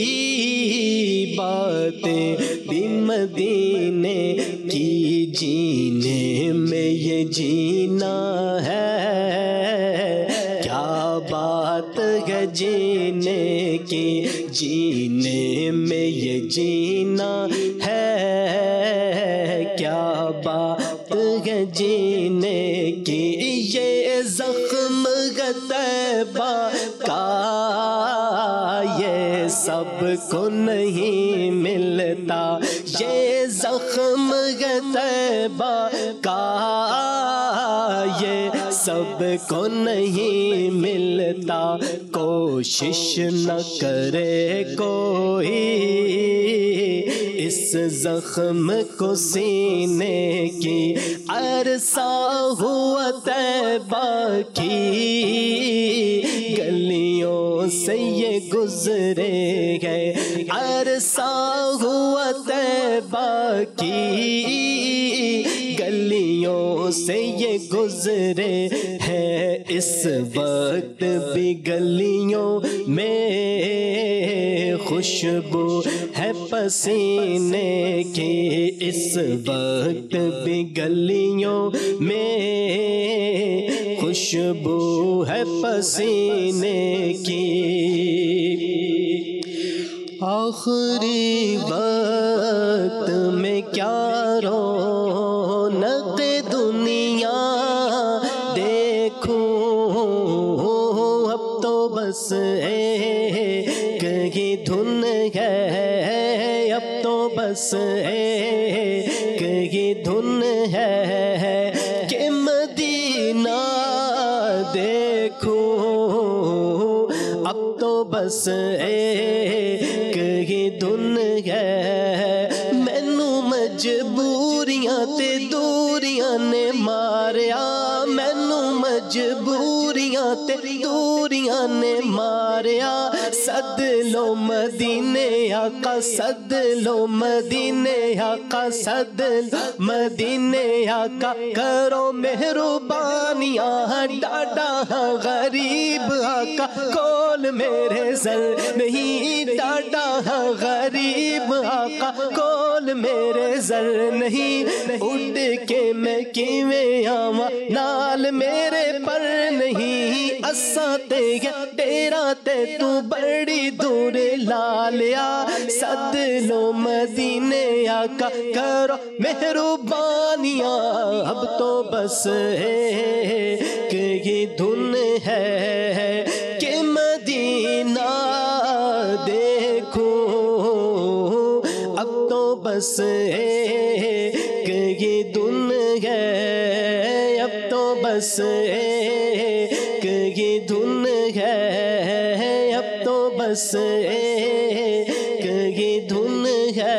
باتیں بھی مدینے کی جینے میں یہ جینا ہے کیا بات ہے جینے کی جینے میں یہ جینا ہے کیا بات ہے جینے کی یہ زخم طیبہ کا یہ سب کو نہیں ملتا یہ زخم طیبہ کا یہ سب کو نہیں ملتا کوشش نہ کرے کوئی اس زخم کو سینے کی عرصہ ہوا طیبہ کی گلیوں سے یہ گزرے گئے عرصہ ہوا طیبہ کی گلیوں سے یہ گزرے ہیں اس وقت بھی گلیوں میں خوشبو ہے پسینے کی اس وقت بھی گلیوں میں خوشبو ہے پسینے کی آخری وقت میں کیا رونق دنیا دیکھوں اب تو بس ایک ہی دھن ہے اب تو بس ایک ہی دھن ہے کہ مدینہ دیکھوں اب تو بس ایک ہی دھن ہے مینو مجبوریاں تے دوریاں نے ماریا مینو مجبوریاں تے دوریاں نے ماریا سد لو مدینے آقا سد لو مدینے آقا سد لو مدینے آقا کرو مہربانیاں ڈاڈا غریب آقا کول میرے سر نہیں ڈاڈا غریب آقا کول میرے زر نہیں اڑ کے میں کیویں آواں نال میرے پر نہیں اساں تے تیرا تے تو بڑی دور لا لیا سد لو مدینے آقا کرو مہربانیاں اب تو بس ایک ہی دھن ہے کہ مدینہ دیکھوں اب تو بس ایک ہی دھن ہے اب تو بس ایک ہی دھن ہے اب تو بس ایک ہی دھن ہے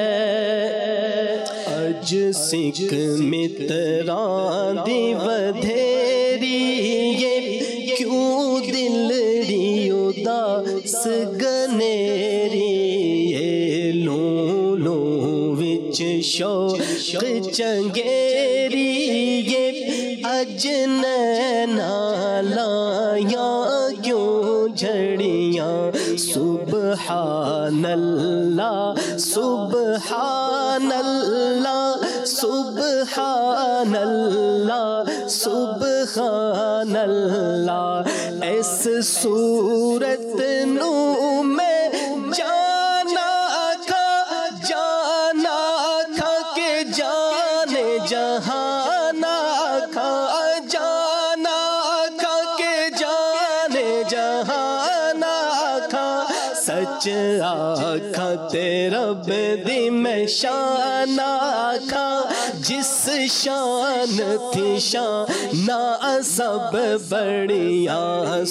اج سکھ متراں دی ودھیری یہ کیوں دلڑی اداس گنیری یہ لوں لوں وچ شوق چنگیری یہ اج نینا لایاں کیوں جھڑیاں سبحان اللہ سبحان اللہ سبحان اللہ سبحان اللہ اس صورت نو میں جانا کھا کہ جانے جہانا کھا جانا کھا کہ جانے جہانا کھا سچ آکھا تے رب دی میں شان آکھا جس شان تھی شان سب بڑیا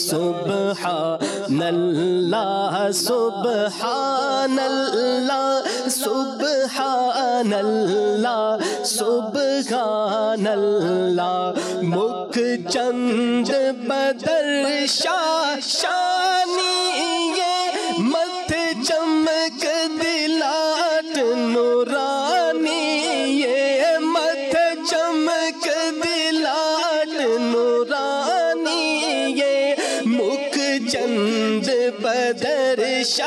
سبحان اللہ سبحان اللہ سبحان اللہ سبحان اللہ مکھ چند بدر شانی یہ مت چمک دلاٹ نورانی یہ مت چمک دلاٹ نورانی یہ مکھ چند بدر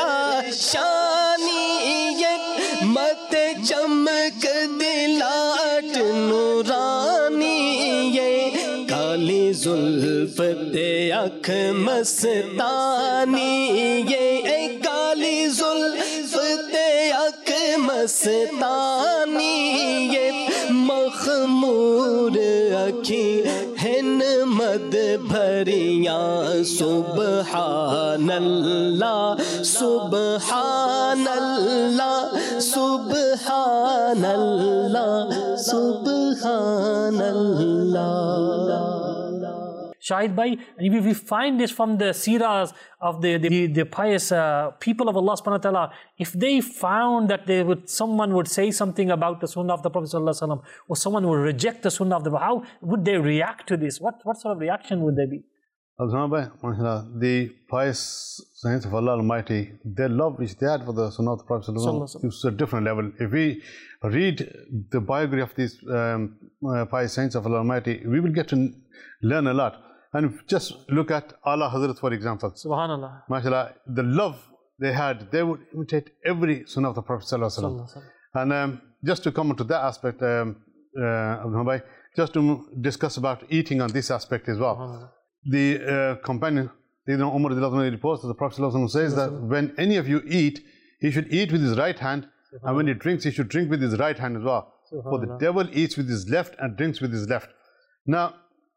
شانی یہ مت چمک دلاٹ نورانی یہ کالی زلف تے اکھ مستانی یہ کالی زلف تے اکھ مستانی یہ مخمور اکھی ہن مد بھریاں سبحان اللہ سبحان اللہ سبحان اللہ سبحان اللہ. Shahid Bhai, and we find this from the seerahs of the pious people of Allah subhanahu wa ta'ala. If they found that someone would say something about the sunnah of the Prophet sallallahu alaihi wasallam, or someone would reject the sunnah of the Prophet, how would they react to this? What sort of reaction would they be? The pious saints of Allah Almighty, their love which they had for the sunnah of the Prophet is a different level. If we read the biography of these pious saints of Allah Almighty, we will get to learn a lot. And just look at Ala Hazrat, for example. Subhanallah. MashaAllah, the love they had, they would imitate every sunnah of the Prophet And just to come to that aspect, just to discuss about eating on this aspect as well. The companion, Umar reports that the Prophet says that when any of you eat, he should eat with his right hand, and when he drinks, he should drink with his right hand as well. For the devil eats with his left and drinks with his left. Now,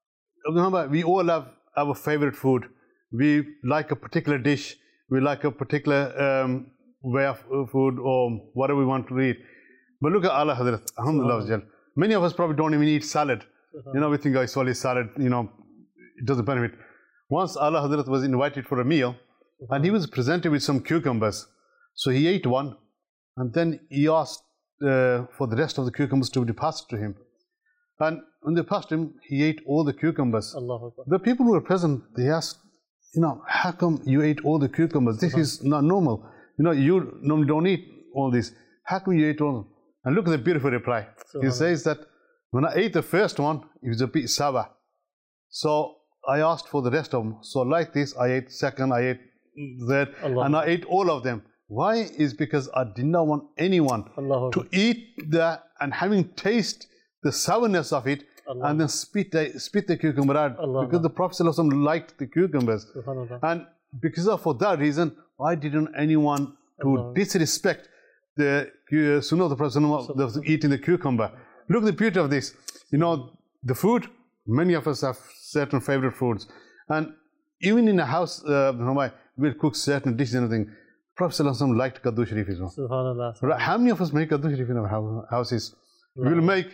we all have our favorite food. We like a particular dish, we like a particular way of food, or whatever we want to eat. But look at Allah Hazrat, alhamdulillah. Many of us probably don't even eat salad. We think, it's only salad, it doesn't benefit. Once Allah Hazrat was invited for a meal, and he was presented with some cucumbers. So he ate one, and then he asked for the rest of the cucumbers to be passed to him. And when they passed him, he ate all the cucumbers. The people who were present, they asked, how come you ate all the cucumbers? This is not normal. You normally don't eat all this. How come you ate all of them? And look at the beautiful reply. He says that when I ate the first one, it was a bit sour. So I asked for the rest of them. So like this, I ate second, I ate third, and I ate all of them. Why? Is because I did not want anyone to eat that and having tasted the sourness of it and then spit the cucumber out. Because the Prophet ﷺ liked the cucumbers. And because of for that reason, I didn't want anyone to disrespect the sunnah of the Prophet ﷺ of eating the cucumber. Look at the beauty of this. The food, many of us have certain favorite foods, and even in a house, we'll cook certain dishes and everything. Prophet ﷺ liked Kaddu Sharif as well. Subhanallah. How many of us make Kaddu Sharif in our houses? We'll make,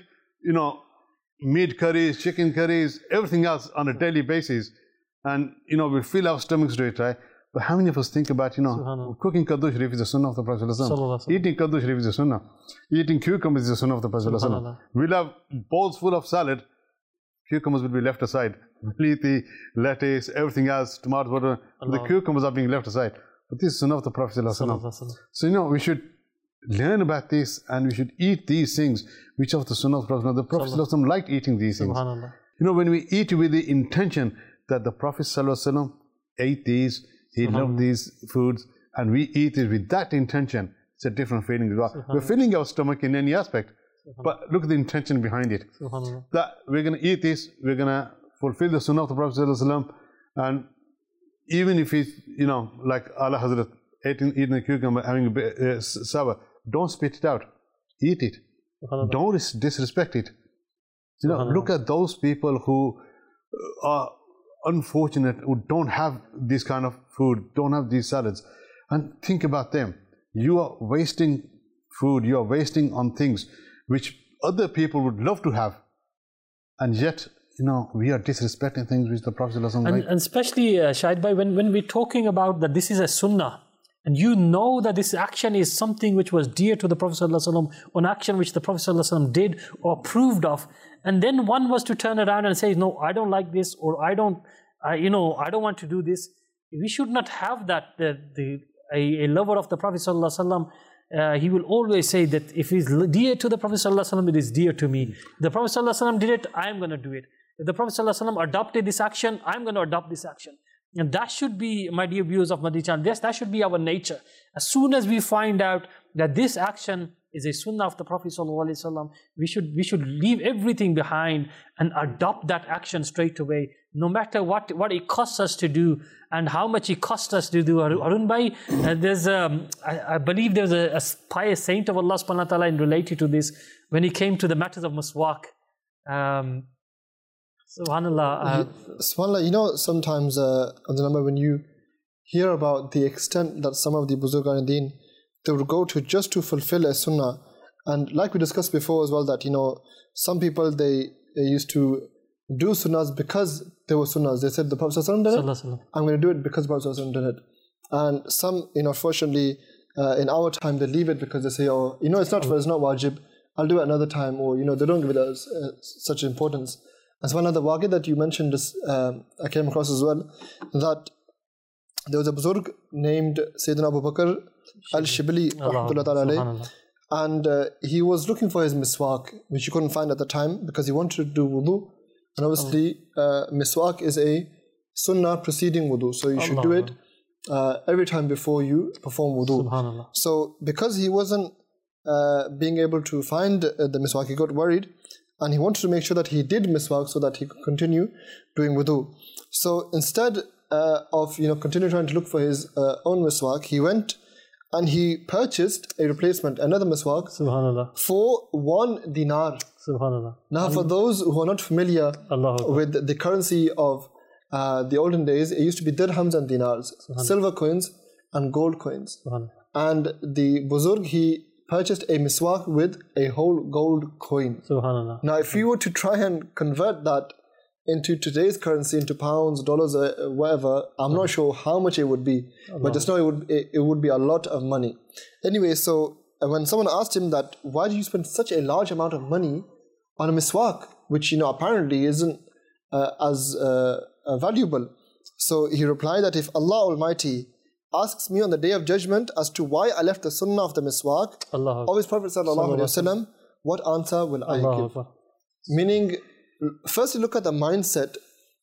meat curries, chicken curries, everything else on a daily basis, and we fill our stomachs to it, right? But how many of us think about, cooking Kaddu Sharif is a sunnah of the Prophet ﷺ. Eating Kaddu Sharif is a sunnah. Eating cucumbers is a sunnah of the Prophet ﷺ. We'll have bowls full of salad. Cucumbers will be left aside. We'll eat the lettuce, everything else, tomatoes, whatever. The cucumbers are being left aside. But this is sunnah of the Prophet ﷺ. So, we should learn about this, and we should eat these things, which of the sunnah of the Prophet. The Prophet ﷺ liked eating these things. When we eat with the intention that the Prophet ﷺ ate these, he loved these foods, and we eat it with that intention, it's a different feeling as well. We're filling our stomach in any aspect, but look at the intention behind it. That we're going to eat this, we're going to fulfill the sunnah of the Prophet ﷺ, and even if it's, like Allah Hazrat, eating a cucumber, having a bit sour, don't spit it out. Eat it. Don't disrespect it. Look at those people who are unfortunate, who don't have this kind of food, don't have these salads, and think about them. You are wasting food, you are wasting on things which other people would love to have, and yet we are disrespecting things which the Prophet ﷺ liked. And especially Shahid Bhai, when we're talking about that this is a sunnah, and that this action is something which was dear to the Prophet ﷺ, an action which the Prophet ﷺ did or approved of, and then one was to turn around and say, no, I don't like this, or I don't want to do this. We should not have that. A lover of the Prophet ﷺ, he will always say that if it's dear to the Prophet ﷺ, it is dear to me. If the Prophet ﷺ did it, I am going to do it. If the Prophet ﷺ adopted this action, I am going to adopt this action. And that should be, my dear viewers of Madani Channel, that should be our nature. As soon as we find out that this action is a sunnah of the Prophet ﷺ, we should leave everything behind and adopt that action straight away, no matter what it costs us to do and how much it costs us to do. Arun Bhai, I believe there's a pious saint of Allah subhanahu wa ta'ala in related to this, when he came to the matters of maswak. Subhanallah. Subhanallah, sometimes, when you hear about the extent that some of the Buzurgan Deen, they would go to just to fulfill a sunnah. And like we discussed before as well, that, some people, they used to do sunnahs because they were sunnahs. They said the Prophet ﷺ did it. Sallallahu. I'm going to do it because the Prophet ﷺ did it. And some, unfortunately, in our time they leave it because they say, oh, it's not wajib. I'll do it another time, or they don't give it such importance. As one of the waqi that you mentioned, I came across as well, that there was a Buzurg named Sayyidina Abu Bakr al-Shibli, rahmatullahi ta'ala alayhi, and he was looking for his miswak, which he couldn't find at the time because he wanted to do wudu. And obviously, miswak is a sunnah preceding wudu, so you should do it every time before you perform wudu. So because he wasn't being able to find the miswak, he got worried, and he wanted to make sure that he did miswak so that he could continue doing wudu. So instead of continue trying to look for his own miswak, he went and he purchased a replacement, another miswak, for 1 dinar. Subhanallah. Now, for those who are not familiar with the currency of the olden days, it used to be dirhams and dinars, silver coins and gold coins. And the Buzurg, he purchased a miswak with a whole gold coin. Subhanallah. Now, if you were to try and convert that into today's currency, into pounds, dollars, whatever, I'm not sure how much it would be, but just know it would be a lot of money. Anyway, so when someone asked him that, why do you spend such a large amount of money on a miswak, which apparently isn't as valuable? So he replied that if Allah Almighty asks me on the Day of Judgment as to why I left the sunnah of the miswak of his Prophet sallallahu alaihi wasallam, what answer will I give? Meaning, firstly, look at the mindset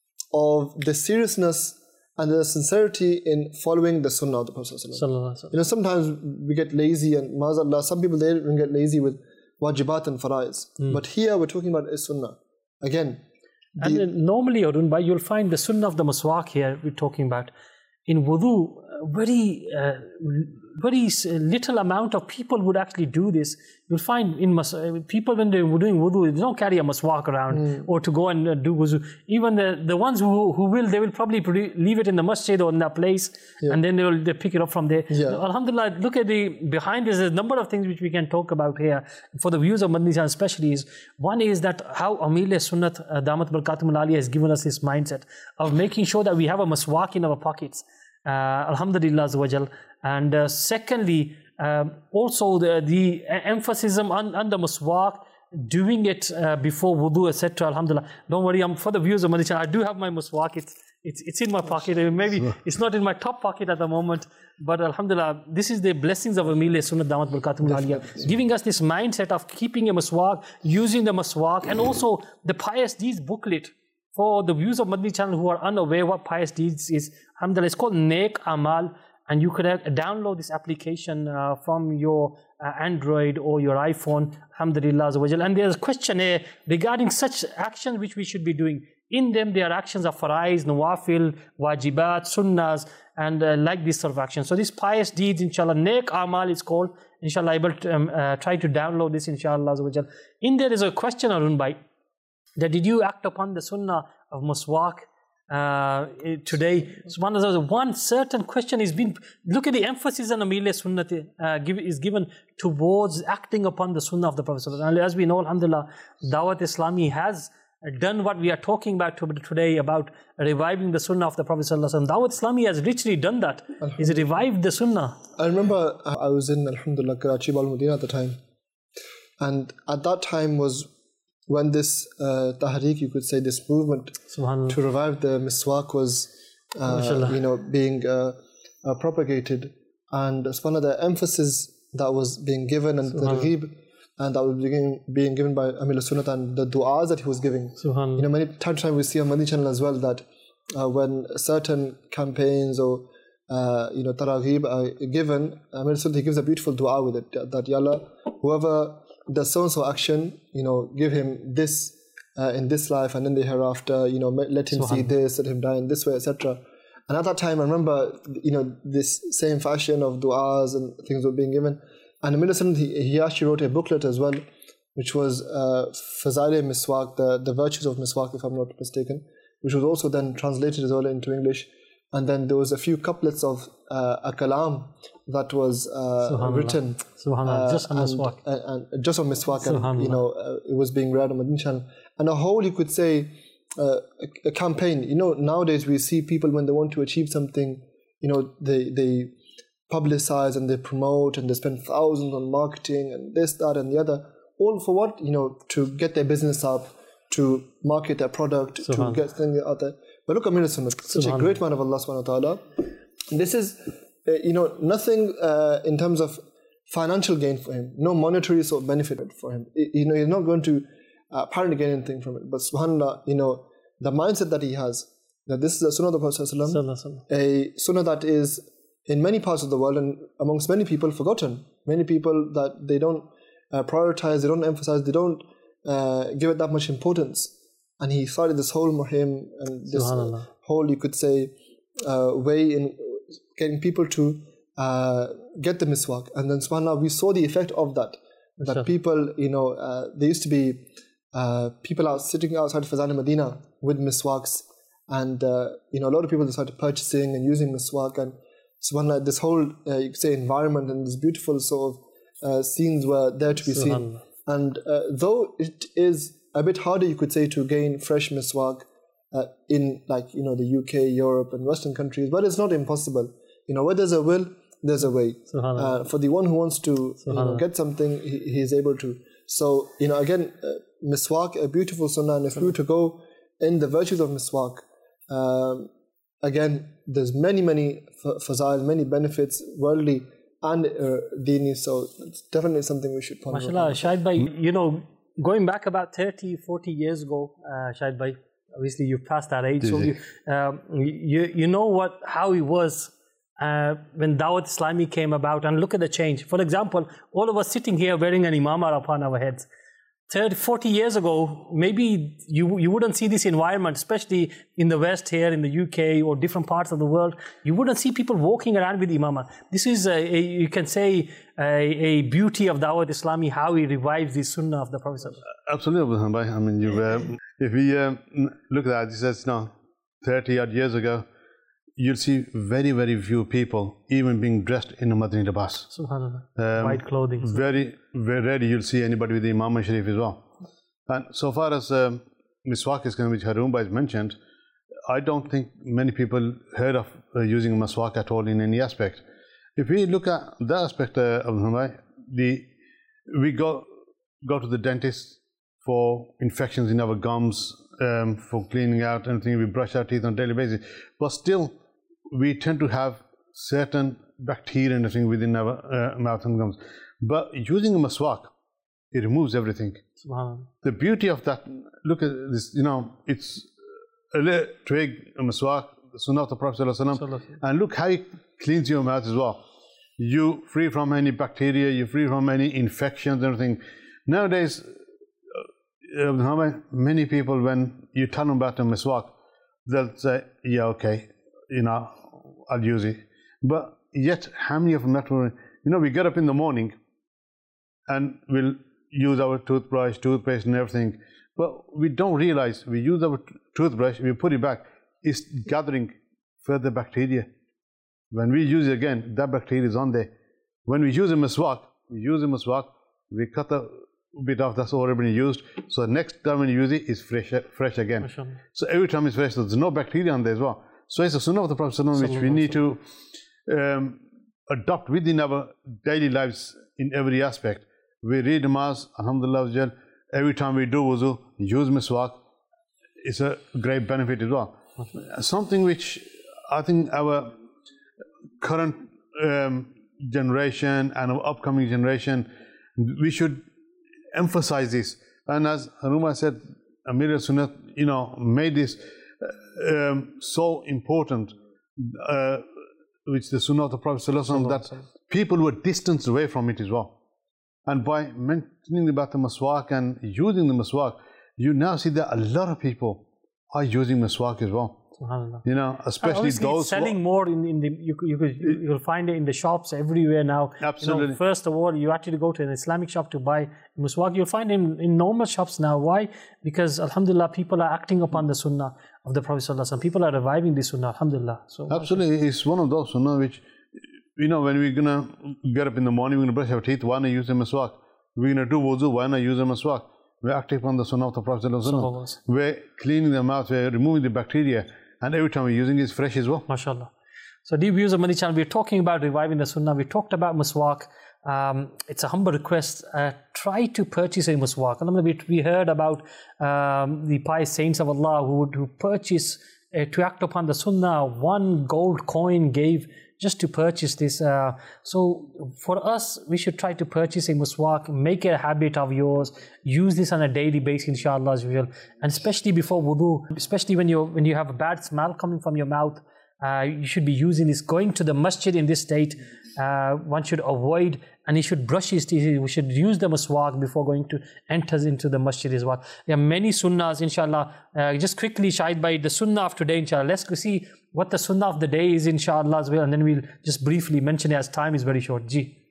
of the seriousness and the sincerity in following the sunnah of the Prophet ﷺ. Sometimes we get lazy, and ma'azallah, some people they even get lazy with wajibat and faraiz. But here we're talking about a sunnah. Again, and then normally, Arun Bhai, you'll find the sunnah of the maswak here we're talking about. In wudu, very little amount of people would actually do this. You'll find people when they're doing wudu, they don't carry a maswak around or to go and do wudu. Even the ones who will, they will probably leave it in the masjid or in that place, and then they'll pick it up from there. Alhamdulillah, look at behind this, there's a number of things which we can talk about here for the views of Madani Channel especially. One is that how Amir Sunnat Damat Barakatum Al-Ali has given us this mindset of making sure that we have a maswak in our pockets. Alhamdulillah Azza wa Jal. And secondly, also the emphasis on the maswak, doing it before wudu, etc. Alhamdulillah. Don't worry, for the viewers of Madani Channel, I do have my maswak. It's in my pocket. Maybe it's not in my top pocket at the moment, but Alhamdulillah, this is the blessings of Amir Sunnat Damat Barakatum Al-Aliyah, giving us this mindset of keeping a maswak, using the maswak, and also the pious deeds booklet. For the viewers of Madani Channel who are unaware what pious deeds is, alhamdulillah, it's called Nek Amal, and you could download this application from your Android or your iPhone, alhamdulillah. And there's a questionnaire regarding such actions which we should be doing. In them, there are actions of faraiz, nawafil, wajibat, sunnahs, and like this sort of actions. So these pious deeds, inshallah, Nek Amal is called. Inshallah, I will try to download this, inshallah. In there is a question, Arun Bhai, that did you act upon the sunnah of maswak today? So one certain question is being, look at the emphasis on Amir Sunnat is given towards acting upon the sunnah of the Prophet. And as we know, alhamdulillah, Dawat Islami has done what we are talking about today, about reviving the sunnah of the Prophet. Dawat Islami has literally done that. He's revived the sunnah. I remember I was in, alhamdulillah, Karachi, Al-Madinah at the time. And at that time was when this tahriq, you could say, this movement to revive the miswak was being propagated. And as one of the emphasis that was being given, and the targheeb, and that was being given by Amir Sunnat, and the du'as that he was giving. Many times we see on Madani Channel as well that when certain campaigns or targheeb are given, Amir Sunnat, he gives a beautiful du'a with it, that Ya Allah, whoever does so-and-so action, give him this in this life and in the hereafter, let him see this, let him die in this way, etc. And at that time, I remember, this same fashion of du'as and things were being given. And Amir Sunnat, he actually wrote a booklet as well, which was Fazail Miswak, the virtues of Miswak, if I'm not mistaken, which was also then translated as well into English. And then there was a few couplets of a kalam that was written just on miswak, and just on miswak, and it was being read on Madani Channel. And a whole, you could say, a campaign. You know, nowadays we see people when they want to achieve something, you know, they publicize and they promote and they spend thousands on marketing and this, that, and the other. All for what? You know, to get their business up, to market their product, to get things out there. But look, Amir Samad, such a great man of Allah subhanahu wa ta'ala. This is, you know, nothing in terms of financial gain for him, no monetary sort of benefit for him. You know, he's not going to apparently gain anything from it. But subhanAllah, you know, the mindset that he has, that this is a sunnah of the Prophet ﷺ, a sunnah that is in many parts of the world and amongst many people forgotten. Many people that they don't prioritize, they don't emphasize, they don't give it that much importance. And he started this whole muhim and this whole, you could say, way in getting people to get the miswak. And then subhanAllah, we saw the effect of that. That people, you know, there used to be people out sitting outside Fazan Medina with miswaks, and you know, a lot of people started purchasing and using miswak, and subhanAllah, this whole you could say environment and this beautiful sort of scenes were there to be seen. And though it is a bit harder, you could say, to gain fresh miswak in, like, you know, the UK, Europe, and Western countries, but it's not impossible. You know, where there's a will, there's a way. For the one who wants to, you know, get something, he is able to. So, you know, again, miswak, a beautiful sunnah, and if we were to go in the virtues of miswak, again, there's many fazail, many benefits, worldly and dini, so it's definitely something we should ponder. MashaAllah, Shahid Bhai, you know, going back about 30, 40 years ago, Shahid Bhai, obviously you've passed that age, so you know how it was when Dawat Islami came about, and look at the change. For example, all of us sitting here wearing an imamah upon our heads. 30, 40 years ago, maybe you wouldn't see this environment, especially in the West here, in the UK or different parts of the world. You wouldn't see people walking around with imamah. This is, you can say, a beauty of Dawat Islami, how he revives the sunnah of the Prophet. Absolutely, I mean, if we look at that, this is now 30 odd years ago, you'll see very few people even being dressed in a Madani libas. Subhanallah. White clothing. Very rarely you'll see anybody with the Imam Sharif as well. And so far as miswak is concerned, which Haroon Bhai has mentioned, I don't think many people heard of using miswak at all in any aspect. If we look at that aspect of we go to the dentist for infections in our gums, for cleaning out anything. We brush our teeth on a daily basis, but still we tend to have certain bacteria and everything within our mouth and gums. But using a maswak, it removes everything. The beauty of that, look at this, you know, it's a twig, a maswak, the sunnah of the Prophet ﷺ, and look how it cleans your mouth as well. You free from any bacteria, you're free from any infections and everything. Nowadays, many people, when you tell them about a miswak, they'll say, yeah, okay, you know, I'll use it. But yet, how many of them that will, you know, we get up in the morning and we'll use our toothbrush, toothpaste and everything, but we don't realize we use our toothbrush, we put it back, it's gathering further bacteria. When we use it again, that bacteria is on there. When we use a miswak, we cut a bit off that's already been used, so the next time when you use it is fresh again. So every time it's fresh, so there's no bacteria on there as well. So it's a sunnah of the Prophet which we need to adopt within our daily lives in every aspect. We read namaz, alhamdulillah, every time we do wuzu, use miswak. It's a great benefit as well. Something which I think our current generation and our upcoming generation, we should emphasize this. And as Haruma said, Amir Sunnat, you know, made this so important, which the Sunnah of the Prophet ﷺ, that people were distanced away from it as well. And by mentioning about the maswak and using the maswak, you now see that a lot of people are using maswak as well. You know, especially those selling more in the you'll find it in the shops everywhere now. Absolutely. You know, first of all, you actually go to an Islamic shop to buy miswak. You'll find it in normal shops now. Why? Because alhamdulillah, people are acting upon the sunnah of the Prophet ﷺ. People are reviving the sunnah. Alhamdulillah. So absolutely, it's one of those sunnah which, you know, when we're gonna get up in the morning, we're gonna brush our teeth. Why not use a miswak? We're gonna do wuzu. Why not use a miswak? we're acting upon the sunnah of the Prophet ﷺ. We're cleaning the mouth, we're removing the bacteria, and every time we're using it, it's fresh as well. MashaAllah. So dear viewers of Madani channel, we're talking about reviving the sunnah. We talked about muswak. It's a humble request. Try to purchase a muswak. We heard about the pious saints of Allah who purchase to act upon the sunnah. 1 gold coin gave just to purchase this. So for us, we should try to purchase a muswak, make it a habit of yours, use this on a daily basis, inshallah, as well. And especially before wudu, especially when you have a bad smell coming from your mouth, you should be using this. Going to the masjid in this state, one should avoid, and he should brush his teeth. We should use the muswak before going to enter into the masjid as well. There are many sunnahs, inshallah. Just quickly, Shahid Bhai, the sunnah of today, inshallah. Let's go see what the sunnah of the day is, inshallah, as well, and then we'll just briefly mention it as time is very short.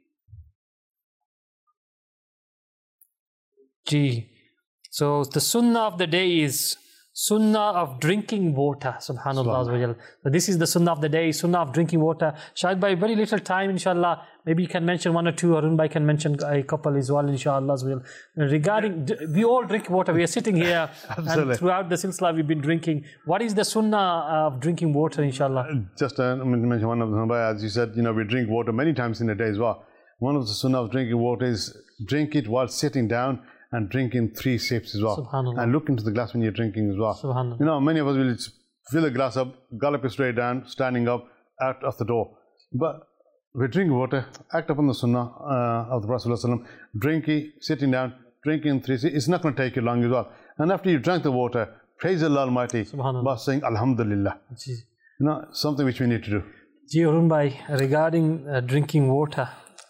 So the sunnah of the day is sunnah of drinking water. Subhanallah. So this is the sunnah of the day, sunnah of drinking water. Shahid Bhai, very little time, inshallah. Maybe you can mention 1 or 2. Arun Bhai can mention a couple as well, inshallah, as well. Regarding, we all drink water. We are sitting here and throughout the silsila we've been drinking. What is the sunnah of drinking water, inshallah? Just to mention one of them, as you said, we drink water many times in a day as well. One of the sunnah of drinking water is drink it while sitting down, and drink in 3 sips as well. And look into the glass when you're drinking as well. Many of us will fill the glass up, gulp it straight down, standing up, out of the door. But we drink water, act upon the sunnah of the Prophet ﷺ, drink it, sitting down, drinking in 3 sips. It's not going to take you long as well. And after you drank the water, praise Allah Almighty by saying Alhamdulillah. Something which we need to do. Arun Bhai, regarding drinking water.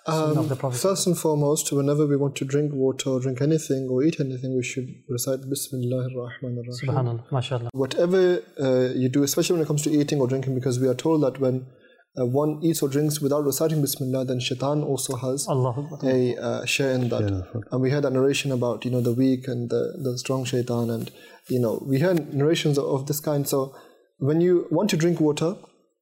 First and foremost, whenever we want to drink water or drink anything or eat anything, we should recite Bismillahir Rahmanir Rahim. Subhanallah, mashallah. Whatever you do, especially when it comes to eating or drinking, because we are told that when one eats or drinks without reciting Bismillah, then shaitan also has a share in that. And we had a narration about the weak and the strong shaitan, and we heard narrations of this kind. So when you want to drink water,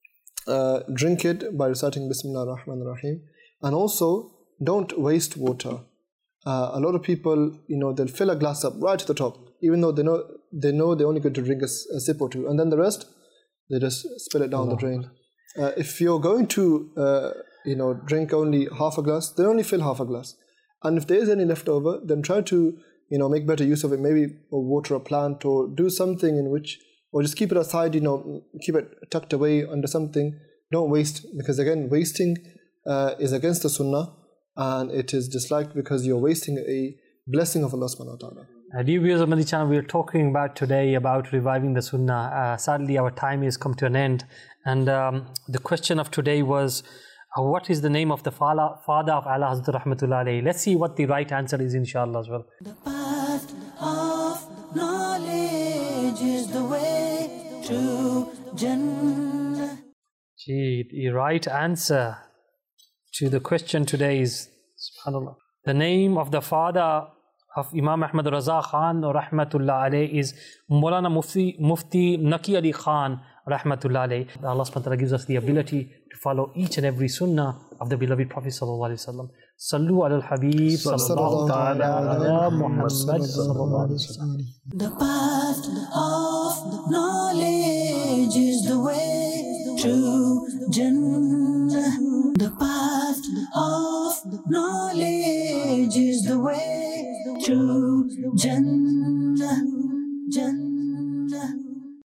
drink it by reciting Bismillahir Rahmanir Rahim. And also, don't waste water. A lot of people, they'll fill a glass up right to the top, even though they know they're only going to drink a sip or 2, and then the rest, they just spill it down the drain. If you're going to, drink only half a glass, then only fill half a glass. And if there is any left over, then try to, make better use of it. Maybe water a plant or do something in which, or just keep it aside. Keep it tucked away under something. Don't waste, because again, wasting is against the sunnah, and it is disliked because you're wasting a blessing of Allah subhanahu wa ta'ala. Dear viewers of Madani channel, we are talking about today about reviving the sunnah. Sadly, our time has come to an end, and the question of today was, what is the name of the father of Allah Hazrat Rahmatullah alayhi? Let's see what the right answer is, inshallah, as well. The path of knowledge is the way to Jannah. The right answer to the question today is, subhanallah, the name of the father of Imam Ahmad Raza Khan Rahmatullah alayhi is Maulana Mufti Naqi Ali Khan Rahmatullah alayhi. Allah subhanahu wa ta'ala gives us the ability to follow each and every sunnah of the beloved Prophet sallallahu alayhi wa sallam. Sallu ala al-Habib sallallahu ta'ala ala Muhammad sallallahu alayhi wa sallam. The path of knowledge is the way to Jannah. The path of knowledge is the way to Jannah.